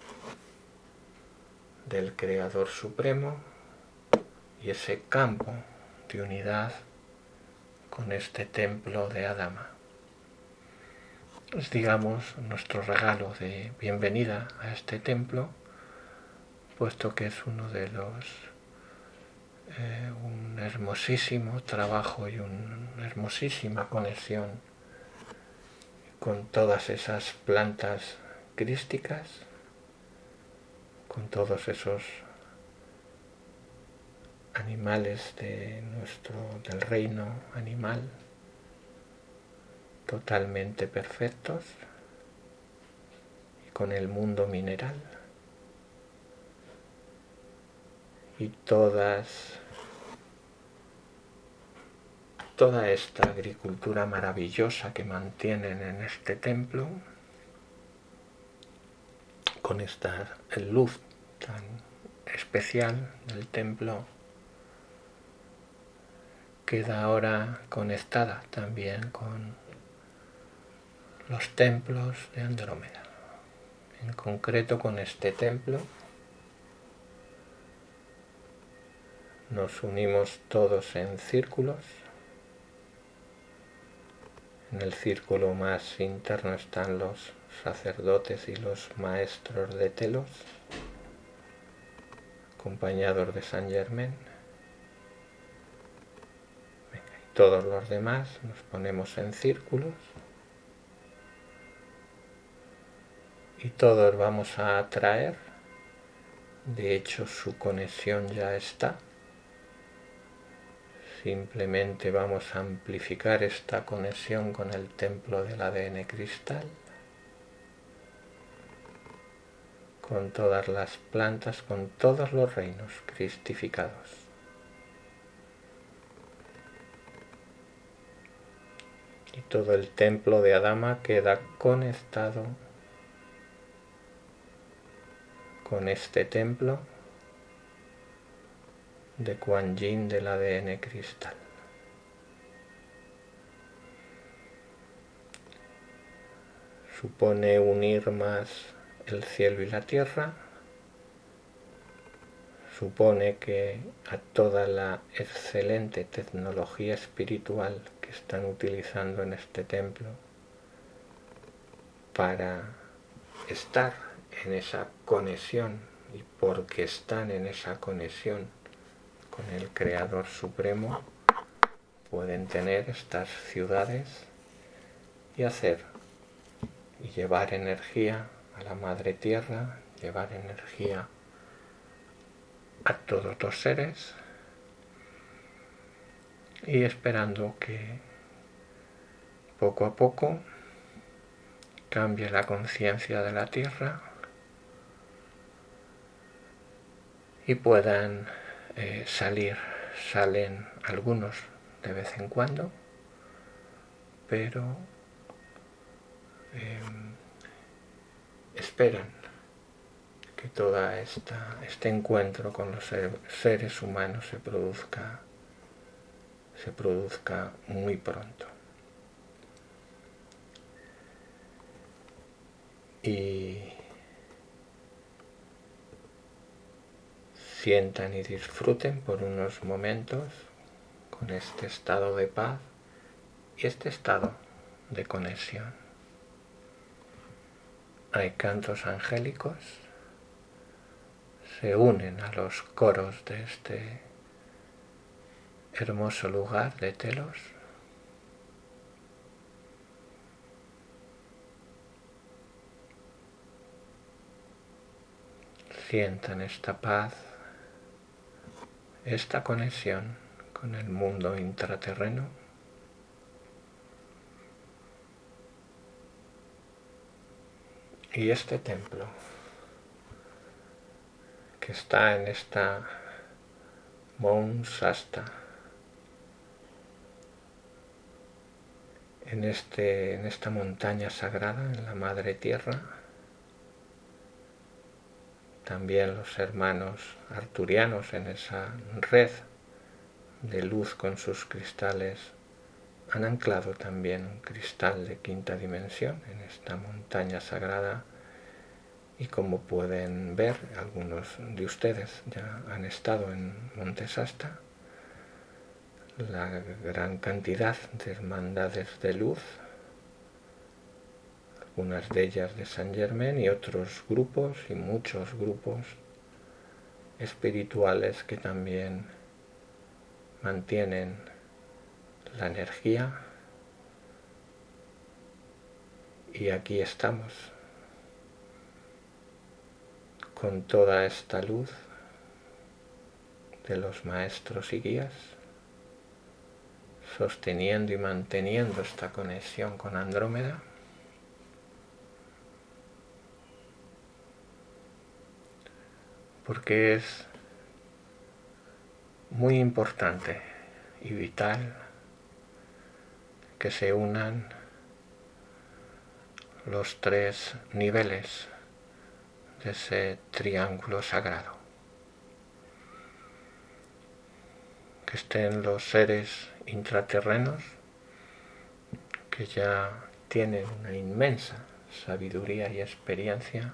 Speaker 1: del Creador Supremo y ese campo de unidad con este templo de Adama. Es, digamos, nuestro regalo de bienvenida a este templo, puesto que es uno de los un hermosísimo trabajo y una hermosísima conexión con todas esas plantas crísticas, con todos esos animales del reino animal totalmente perfectos, y con el mundo mineral y toda esta agricultura maravillosa que mantienen en este templo, con esta luz tan especial del templo, queda ahora conectada también con los templos de Andrómeda, en concreto con este templo. Nos unimos todos en círculos. En el círculo más interno están los sacerdotes y los maestros de Telos, acompañados de Saint Germain. Y todos los demás nos ponemos en círculos y todos vamos a atraer. De hecho, su conexión ya está. Simplemente vamos a amplificar esta conexión con el templo del ADN cristal, con todas las plantas, con todos los reinos cristificados. Y todo el templo de Adama queda conectado con este templo de Kuan Yin del ADN cristal. Supone unir más el cielo y la tierra, supone que a toda la excelente tecnología espiritual que están utilizando en este templo para estar en esa conexión, y porque están en esa conexión con el Creador Supremo, pueden tener estas ciudades y hacer y llevar energía a la Madre Tierra, llevar energía a todos los seres, y esperando que poco a poco cambie la conciencia de la Tierra y puedan salen algunos de vez en cuando, pero esperan que todo este encuentro con los seres humanos se produzca muy pronto. Y sientan y disfruten por unos momentos con este estado de paz y este estado de conexión. Hay cantos angélicos, se unen a los coros de este hermoso lugar de Telos. Sientan esta paz, esta conexión con el mundo intraterreno, y este templo que está en esta Mount Shasta, en esta montaña sagrada, en la Madre Tierra. También los hermanos arturianos en esa red de luz con sus cristales han anclado también un cristal de quinta dimensión en esta montaña sagrada, y como pueden ver, algunos de ustedes ya han estado en Monte Shasta, la gran cantidad de hermandades de luz, algunas de ellas de Saint Germain y otros grupos y muchos grupos espirituales que también mantienen la energía, y aquí estamos con toda esta luz de los maestros y guías, sosteniendo y manteniendo esta conexión con Andrómeda, porque es muy importante y vital que se unan los tres niveles de ese triángulo sagrado, que estén los seres intraterrenos, que ya tienen una inmensa sabiduría y experiencia,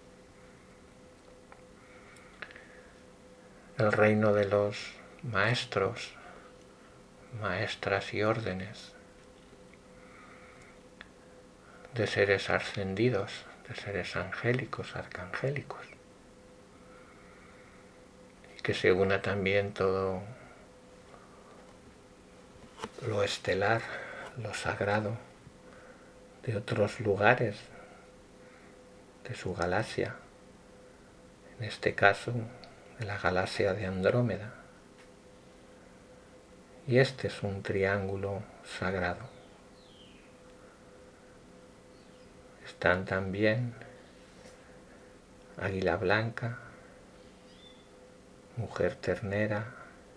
Speaker 1: el reino de los maestros, maestras y órdenes, de seres ascendidos, de seres angélicos, arcangélicos, y que se una también todo lo estelar, lo sagrado de otros lugares de su galaxia, en este caso de la galaxia de Andrómeda. Y este es un triángulo sagrado. Están también Águila Blanca, Mujer Ternera,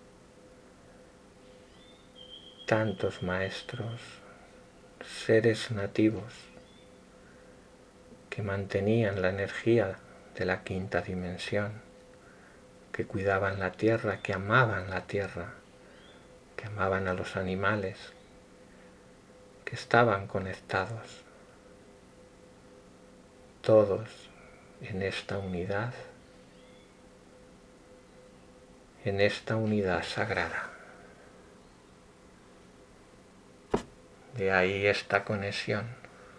Speaker 1: tantos maestros, seres nativos que mantenían la energía de la quinta dimensión, que cuidaban la tierra, que amaban la tierra, que amaban a los animales, que estaban conectados, todos en esta unidad sagrada. De ahí esta conexión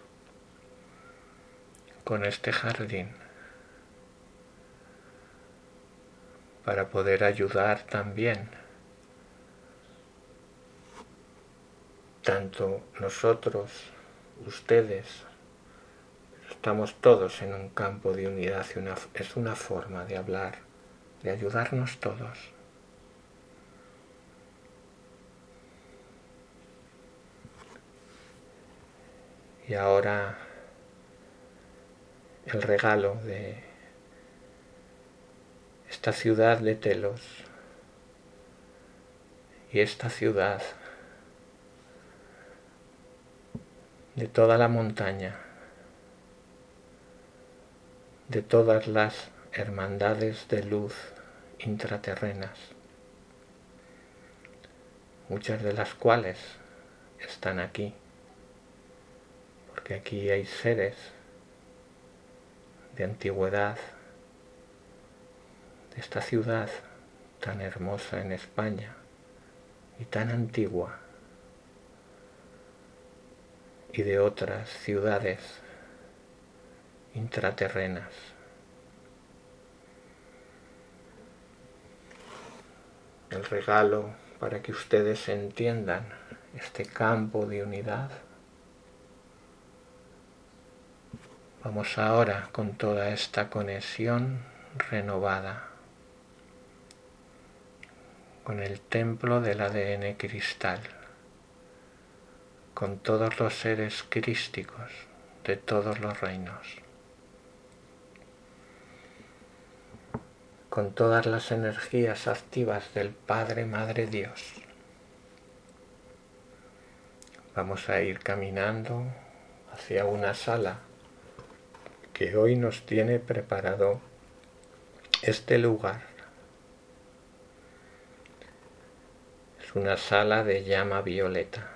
Speaker 1: con este jardín, para poder ayudar también, tanto nosotros, ustedes, estamos todos en un campo de unidad, es una forma de hablar, de ayudarnos todos. Y ahora el regalo de esta ciudad de Telos y esta ciudad de toda la montaña, de todas las hermandades de luz intraterrenas, muchas de las cuales están aquí, porque aquí hay seres de antigüedad, de esta ciudad tan hermosa en España y tan antigua, y de otras ciudades intraterrenas. El regalo para que ustedes entiendan este campo de unidad. Vamos ahora con toda esta conexión renovada con el templo del ADN cristal, con todos los seres crísticos de todos los reinos, con todas las energías activas del Padre, Madre, Dios. Vamos a ir caminando hacia una sala que hoy nos tiene preparado este lugar. Es una sala de llama violeta,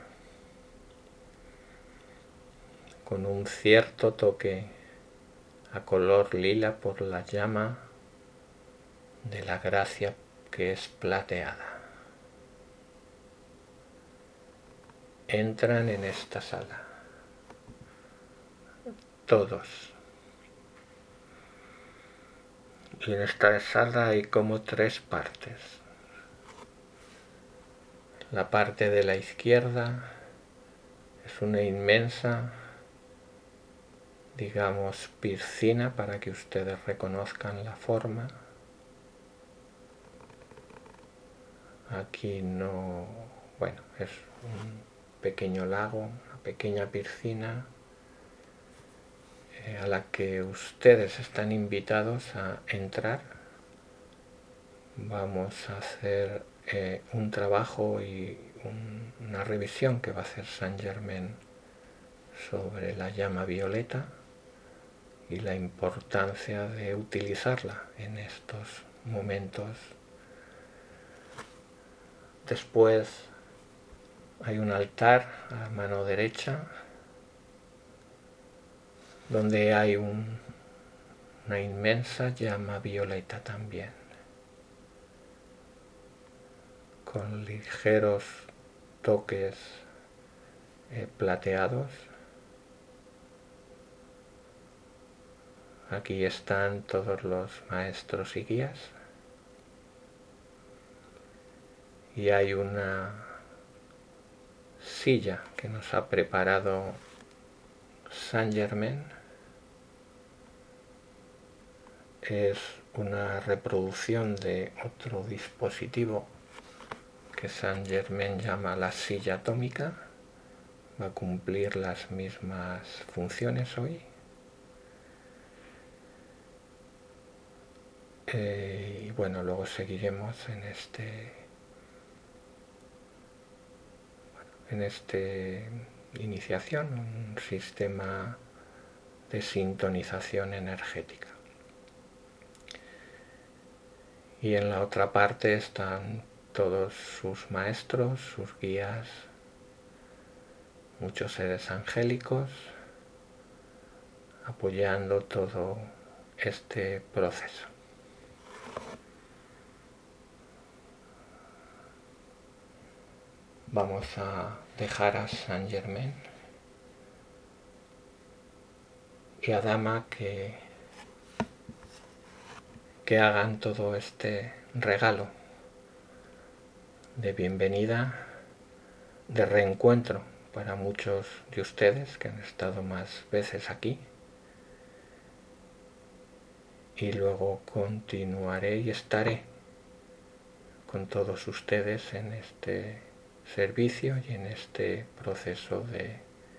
Speaker 1: con un cierto toque a color lila por la llama de la gracia que es plateada. Entran en esta sala todos. Y en esta sala hay como 3 partes. La parte de la izquierda es una inmensa, digamos, piscina para que ustedes reconozcan la forma. Aquí no, bueno, es un pequeño lago, una pequeña piscina a la que ustedes están invitados a entrar. Vamos a hacer un trabajo y una revisión que va a hacer Saint Germain sobre la llama violeta y la importancia de utilizarla en estos momentos. Después hay un altar a mano derecha donde hay una inmensa llama violeta también, con ligeros toques plateados. Aquí están todos los maestros y guías. Y hay una silla que nos ha preparado Saint Germain es una reproducción de otro dispositivo que Saint Germain llama la silla atómica. Va a cumplir las mismas funciones hoy. Y bueno, luego seguiremos en este iniciación, un sistema de sintonización energética. Y en la otra parte están todos sus maestros, sus guías, muchos seres angélicos, apoyando todo este proceso. Vamos a dejar a Saint Germain y a Dama que hagan todo este regalo de bienvenida, de reencuentro para muchos de ustedes que han estado más veces aquí. Y luego continuaré y estaré con todos ustedes en este servicio y en este proceso de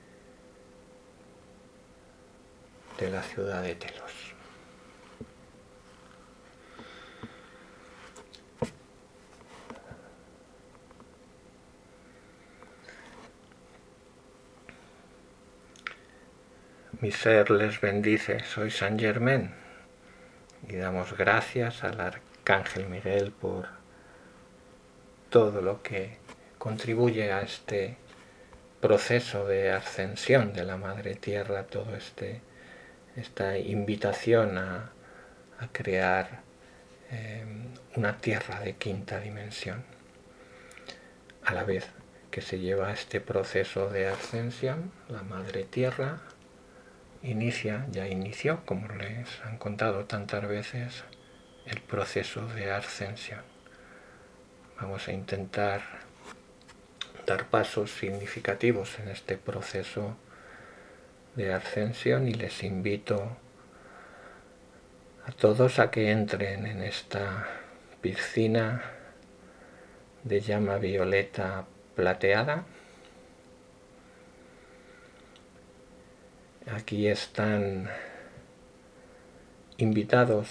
Speaker 1: la ciudad de Telos. Mi ser les bendice, soy Saint Germain, y damos gracias al Arcángel Miguel por todo lo que contribuye a este proceso de ascensión de la Madre Tierra, todo esta invitación a crear una Tierra de quinta dimensión, a la vez que se lleva este proceso de ascensión. La Madre Tierra ya inició, como les han contado tantas veces, el proceso de ascensión. Vamos a intentar dar pasos significativos en este proceso de ascensión y les invito a todos a que entren en esta piscina de llama violeta plateada. Aquí están invitados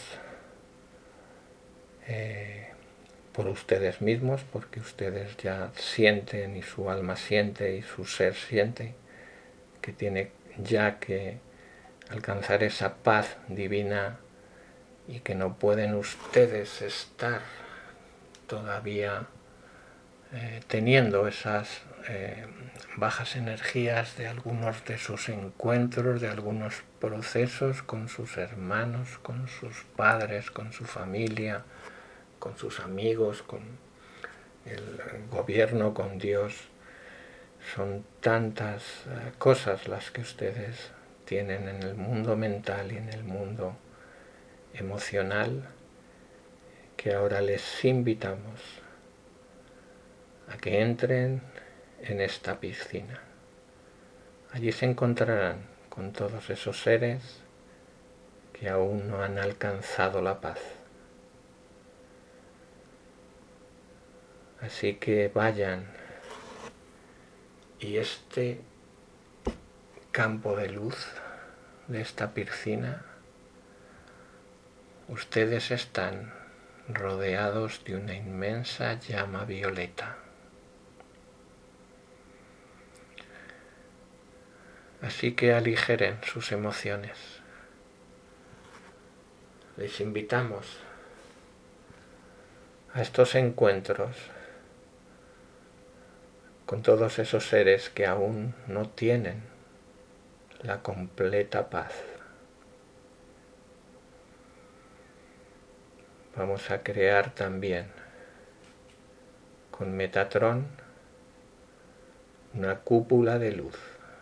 Speaker 1: por ustedes mismos, porque ustedes ya sienten y su alma siente y su ser siente que tiene ya que alcanzar esa paz divina y que no pueden ustedes estar todavía teniendo esas bajas energías de algunos de sus encuentros, de algunos procesos con sus hermanos, con sus padres, con su familia, con sus amigos, con el gobierno, con Dios. Son tantas cosas las que ustedes tienen en el mundo mental y en el mundo emocional que ahora les invitamos a que entren en esta piscina. Allí se encontrarán con todos esos seres que aún no han alcanzado la paz. Así que vayan y este campo de luz de esta piscina, ustedes están rodeados de una inmensa llama violeta. Así que aligeren sus emociones. Les invitamos a estos encuentros con todos esos seres que aún no tienen la completa paz. Vamos a crear también con Metatron una cúpula de luz.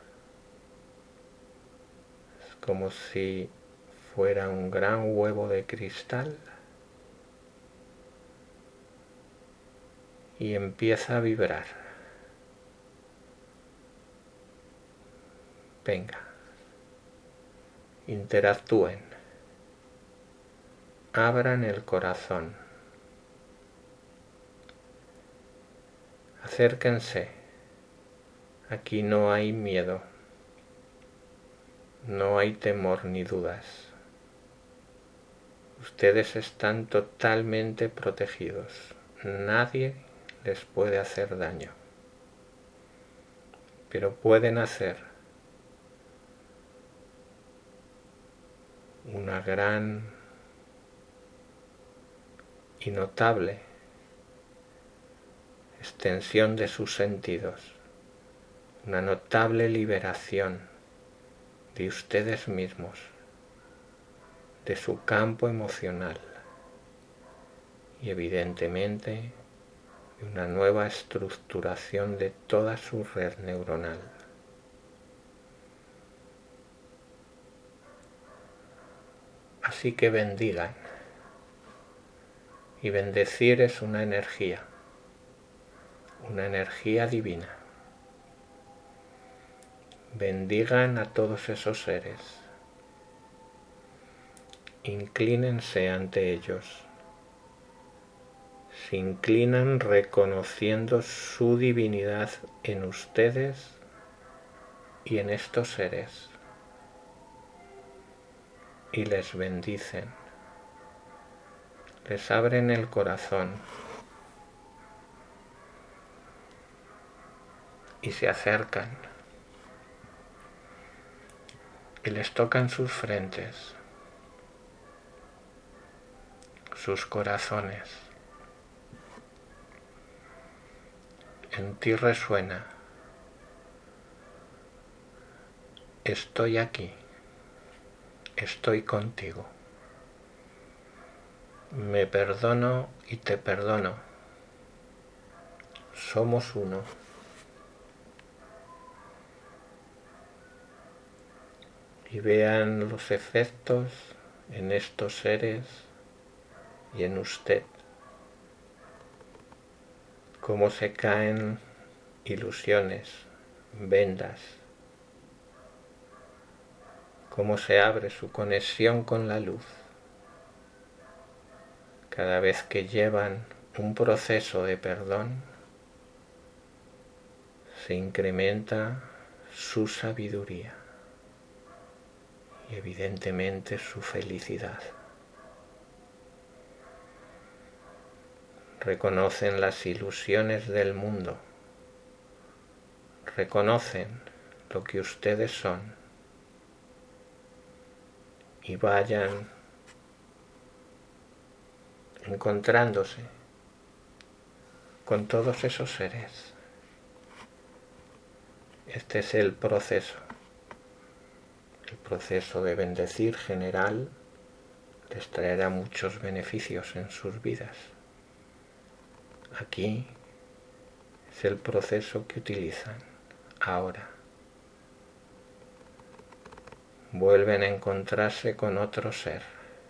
Speaker 1: Es como si fuera un gran huevo de cristal y empieza a vibrar. Venga, interactúen. abran el corazón, acérquense. Aquí no hay miedo, no hay temor ni dudas. Ustedes están totalmente protegidos. Nadie les puede hacer daño. Pero pueden hacer una gran y notable extensión de sus sentidos, una notable liberación de ustedes mismos, de su campo emocional y evidentemente de una nueva estructuración de toda su red neuronal. Así que bendigan, y bendecir es una energía divina. Bendigan a todos esos seres, inclínense ante ellos, se inclinan reconociendo su divinidad en ustedes y en estos seres, y les bendicen, les abren el corazón y se acercan y les tocan sus frentes, sus corazones. En ti resuena: estoy aquí, estoy contigo. Me perdono y te perdono. Somos uno. Y vean los efectos en estos seres y en usted, cómo se caen ilusiones, vendas, cómo se abre su conexión con la luz cada vez que llevan un proceso de perdón. Se incrementa su sabiduría y evidentemente su felicidad. Reconocen las ilusiones del mundo, reconocen lo que ustedes son y vayan encontrándose con todos esos seres. Este es el proceso de bendecir general. Les traerá muchos beneficios en sus vidas. Aquí es el proceso que utilizan ahora. Vuelven a encontrarse con otro ser.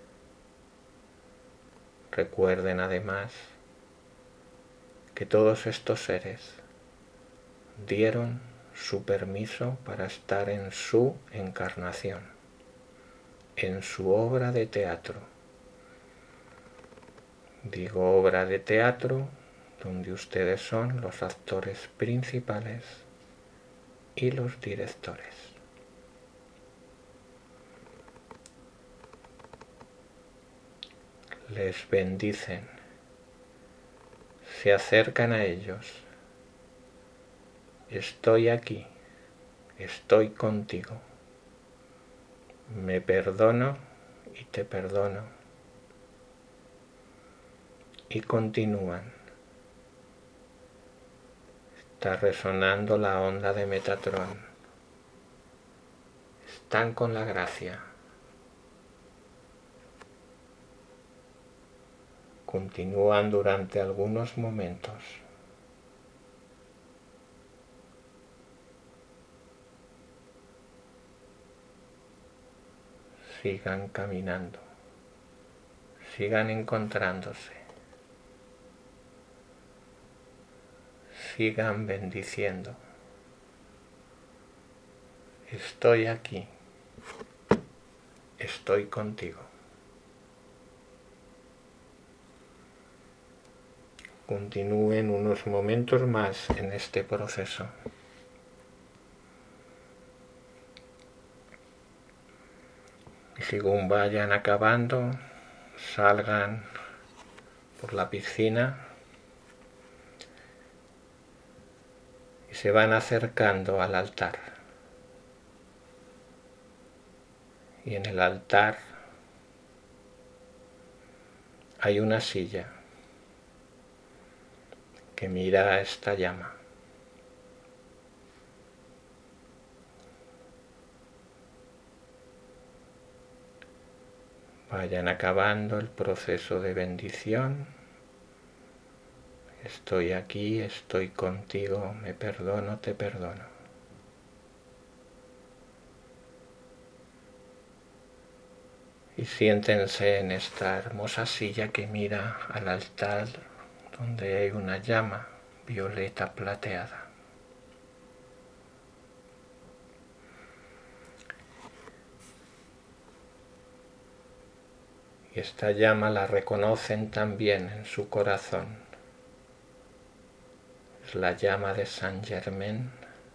Speaker 1: Recuerden además que todos estos seres dieron su permiso para estar en su encarnación, en su obra de teatro. Digo obra de teatro donde ustedes son los actores principales y los directores. Les bendicen, se acercan a ellos. Estoy aquí, estoy contigo. Me perdono y te perdono. Y continúan. Está resonando la onda de Metatron. Están con la gracia. Continúan durante algunos momentos. Sigan caminando, sigan encontrándose, sigan bendiciendo. Estoy aquí, estoy contigo. continúen unos momentos más en este proceso. Y según vayan acabando, salgan por la piscina y se van acercando al altar. Y en el altar hay una silla que mira a esta llama. Vayan acabando el proceso de bendición. Estoy aquí, estoy contigo, me perdono, te perdono. Y siéntense en esta hermosa silla que mira al altar donde hay una llama violeta plateada. Y esta llama la reconocen también en su corazón. Es la llama de Saint Germain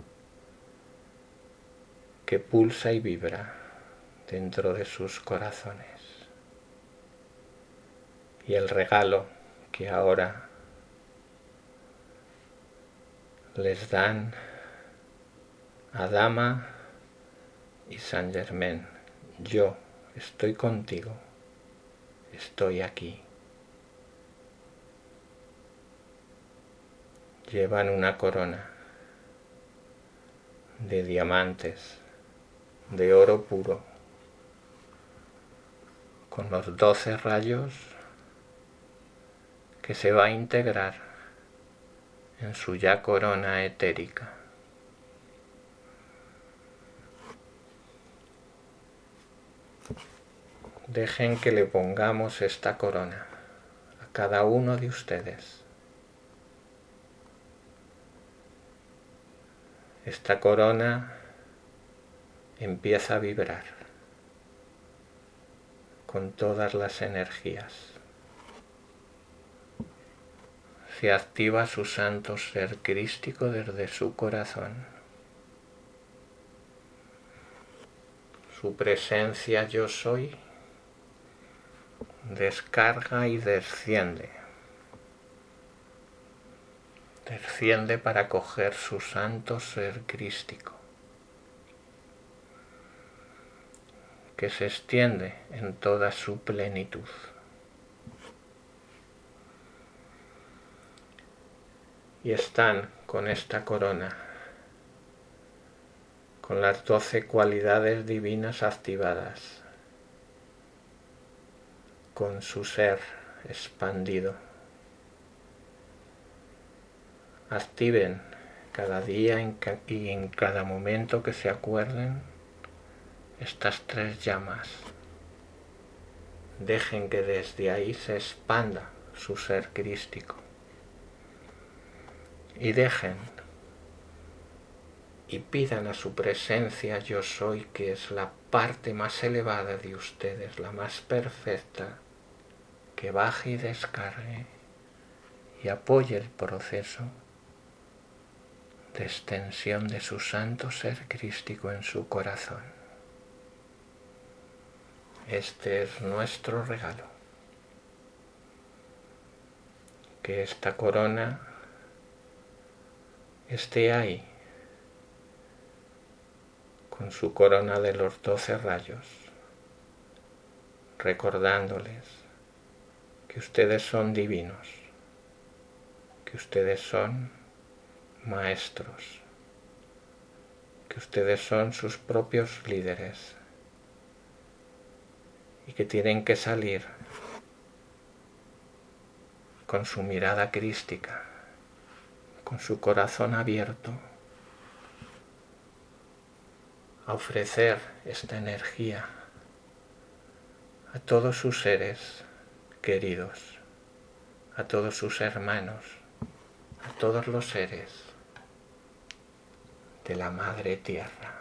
Speaker 1: que pulsa y vibra dentro de sus corazones. Y el regalo que ahora les dan Adama y Saint Germain: yo estoy contigo, estoy aquí. Llevan una corona de diamantes, de oro puro, con los 12 rayos que se va a integrar en su ya corona etérica. Dejen que le pongamos esta corona a cada uno de ustedes. Esta corona empieza a vibrar con todas las energías. Se activa su santo ser crístico desde su corazón. Su presencia yo soy descarga y desciende. Desciende para coger su santo ser crístico, que se extiende en toda su plenitud. Y están con esta corona, con las 12 cualidades divinas activadas, con su ser expandido. Activen cada día y en cada momento que se acuerden estas 3 llamas. Dejen que desde ahí se expanda su ser crístico. Y dejen y pidan a su presencia yo soy, que es la parte más elevada de ustedes, la más perfecta, que baje y descargue y apoye el proceso de extensión de su santo ser crístico en su corazón. Este es nuestro regalo. Que esta corona esté ahí, con su corona de los 12 rayos, recordándoles que ustedes son divinos, que ustedes son maestros, que ustedes son sus propios líderes y que tienen que salir con su mirada crística, con su corazón abierto, a ofrecer esta energía a todos sus seres queridos, a todos sus hermanos, a todos los seres de la Madre Tierra.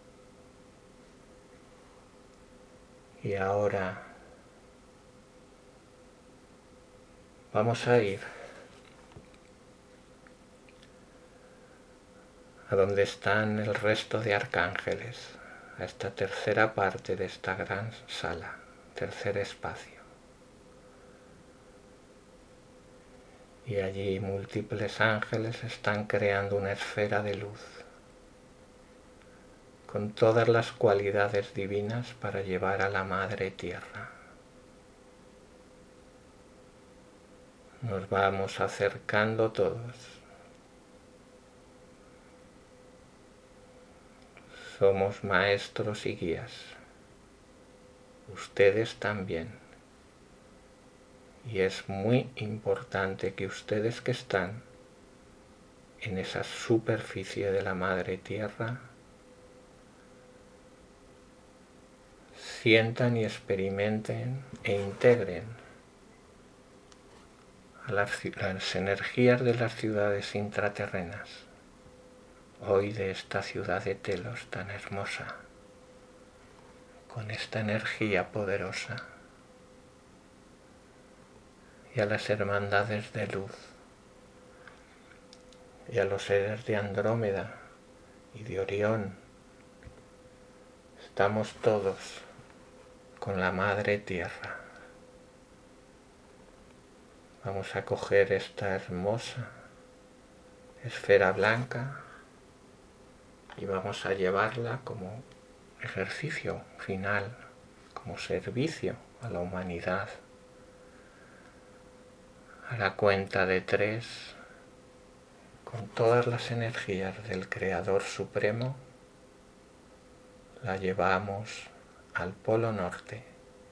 Speaker 1: Y ahora Vamos a ir a donde están el resto de arcángeles, a esta tercera parte de esta gran sala, tercer espacio. Y allí múltiples ángeles están creando una esfera de luz con todas las cualidades divinas para llevar a la Madre Tierra. Nos vamos acercando todos. Somos maestros y guías. Ustedes también. Y es muy importante que ustedes que están en esa superficie de la Madre Tierra sientan y experimenten e integren a las energías de las ciudades intraterrenas, hoy de esta ciudad de Telos tan hermosa, con esta energía poderosa, y a las hermandades de luz, y a los seres de Andrómeda y de Orión. Estamos todos con la Madre Tierra. Vamos a coger esta hermosa esfera blanca y vamos a llevarla como ejercicio final, como servicio a la humanidad. A la cuenta de 3, con todas las energías del Creador Supremo, la llevamos al Polo Norte.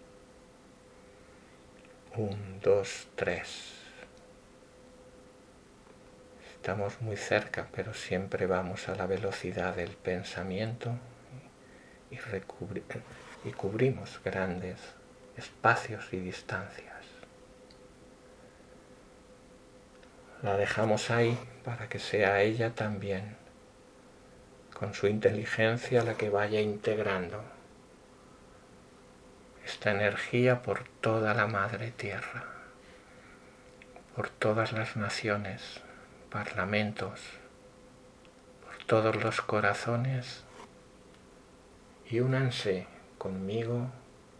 Speaker 1: 1, 2, 3. Estamos muy cerca, pero siempre vamos a la velocidad del pensamiento y cubrimos grandes espacios y distancias. La dejamos ahí para que sea ella también, con su inteligencia, la que vaya integrando esta energía por toda la Madre Tierra, por todas las naciones, parlamentos, por todos los corazones, y únanse conmigo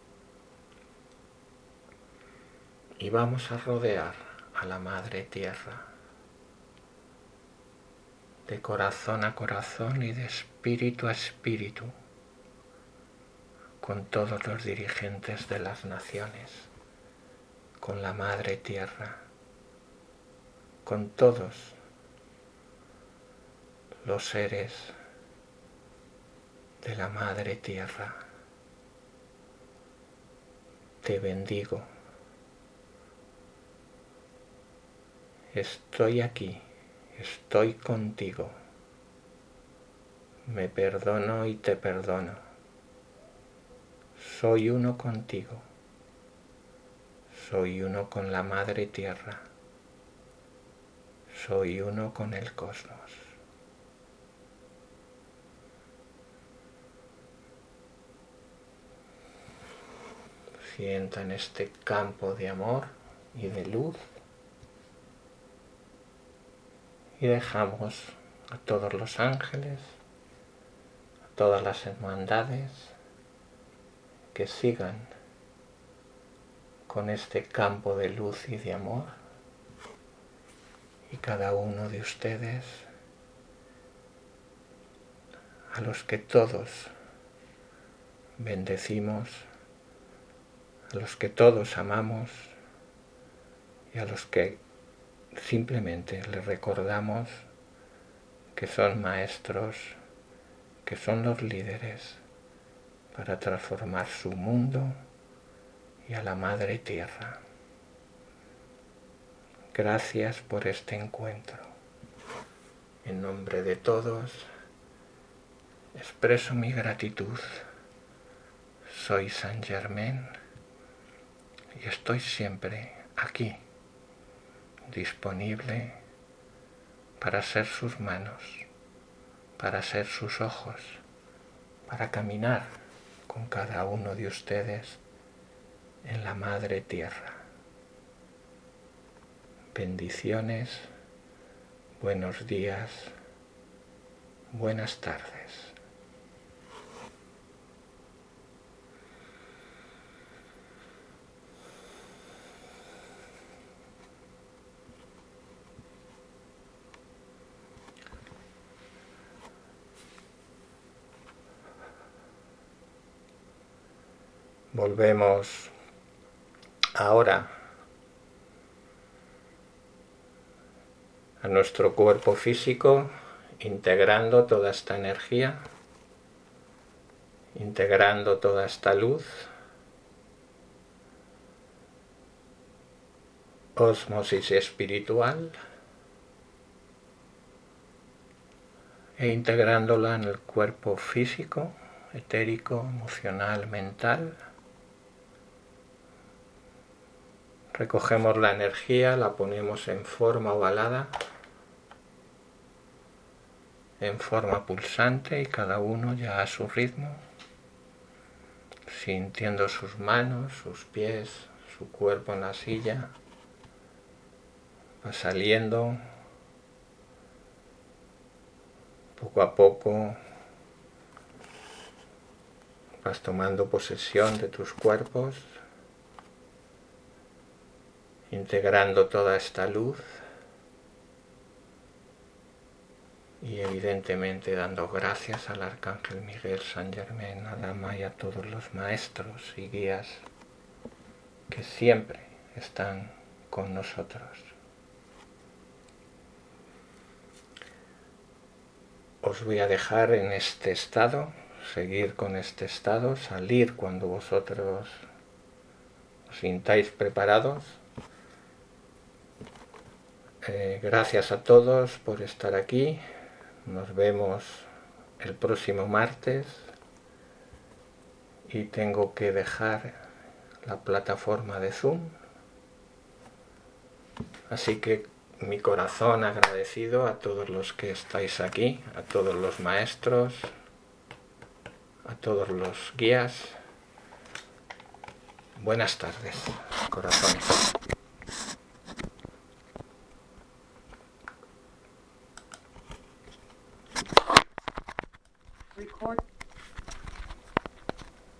Speaker 1: y vamos a rodear a la Madre Tierra de corazón a corazón y de espíritu a espíritu, con todos los dirigentes de las naciones, con la Madre Tierra, con todos los seres de la Madre Tierra. Te bendigo. Estoy aquí, estoy contigo. Me perdono y te perdono. Soy uno contigo. Soy uno con la Madre Tierra. Soy uno con el cosmos. Sientan este campo de amor y de luz y dejamos a todos los ángeles, a todas las hermandades que sigan con este campo de luz y de amor, y cada uno de ustedes, a los que todos bendecimos, a los que todos amamos y a los que simplemente les recordamos que son maestros, que son los líderes para transformar su mundo y a la Madre Tierra. Gracias por este encuentro. En nombre de todos, expreso mi gratitud. Soy Saint Germain y estoy siempre aquí, disponible para ser sus manos, para ser sus ojos, para caminar con cada uno de ustedes en la Madre Tierra. bendiciones, buenos días, buenas tardes. Volvemos ahora a nuestro cuerpo físico, integrando toda esta energía, integrando toda esta luz, ósmosis espiritual, e integrándola en el cuerpo físico, etérico, emocional, mental. Recogemos la energía, la ponemos en forma ovalada, en forma pulsante, y cada uno ya a su ritmo, sintiendo sus manos, sus pies, su cuerpo en la silla, va saliendo poco a poco, vas tomando posesión de tus cuerpos, integrando toda esta luz y evidentemente dando gracias al Arcángel Miguel, San Germain, a Dama y a todos los maestros y guías que siempre están con nosotros. Os voy a dejar en este estado, seguir con este estado, salir cuando vosotros os sintáis preparados. Gracias a todos por estar aquí. Nos vemos el próximo martes y tengo que dejar la plataforma de Zoom. Así que mi corazón agradecido a todos los que estáis aquí, a todos los maestros, a todos los guías. Buenas tardes, corazones.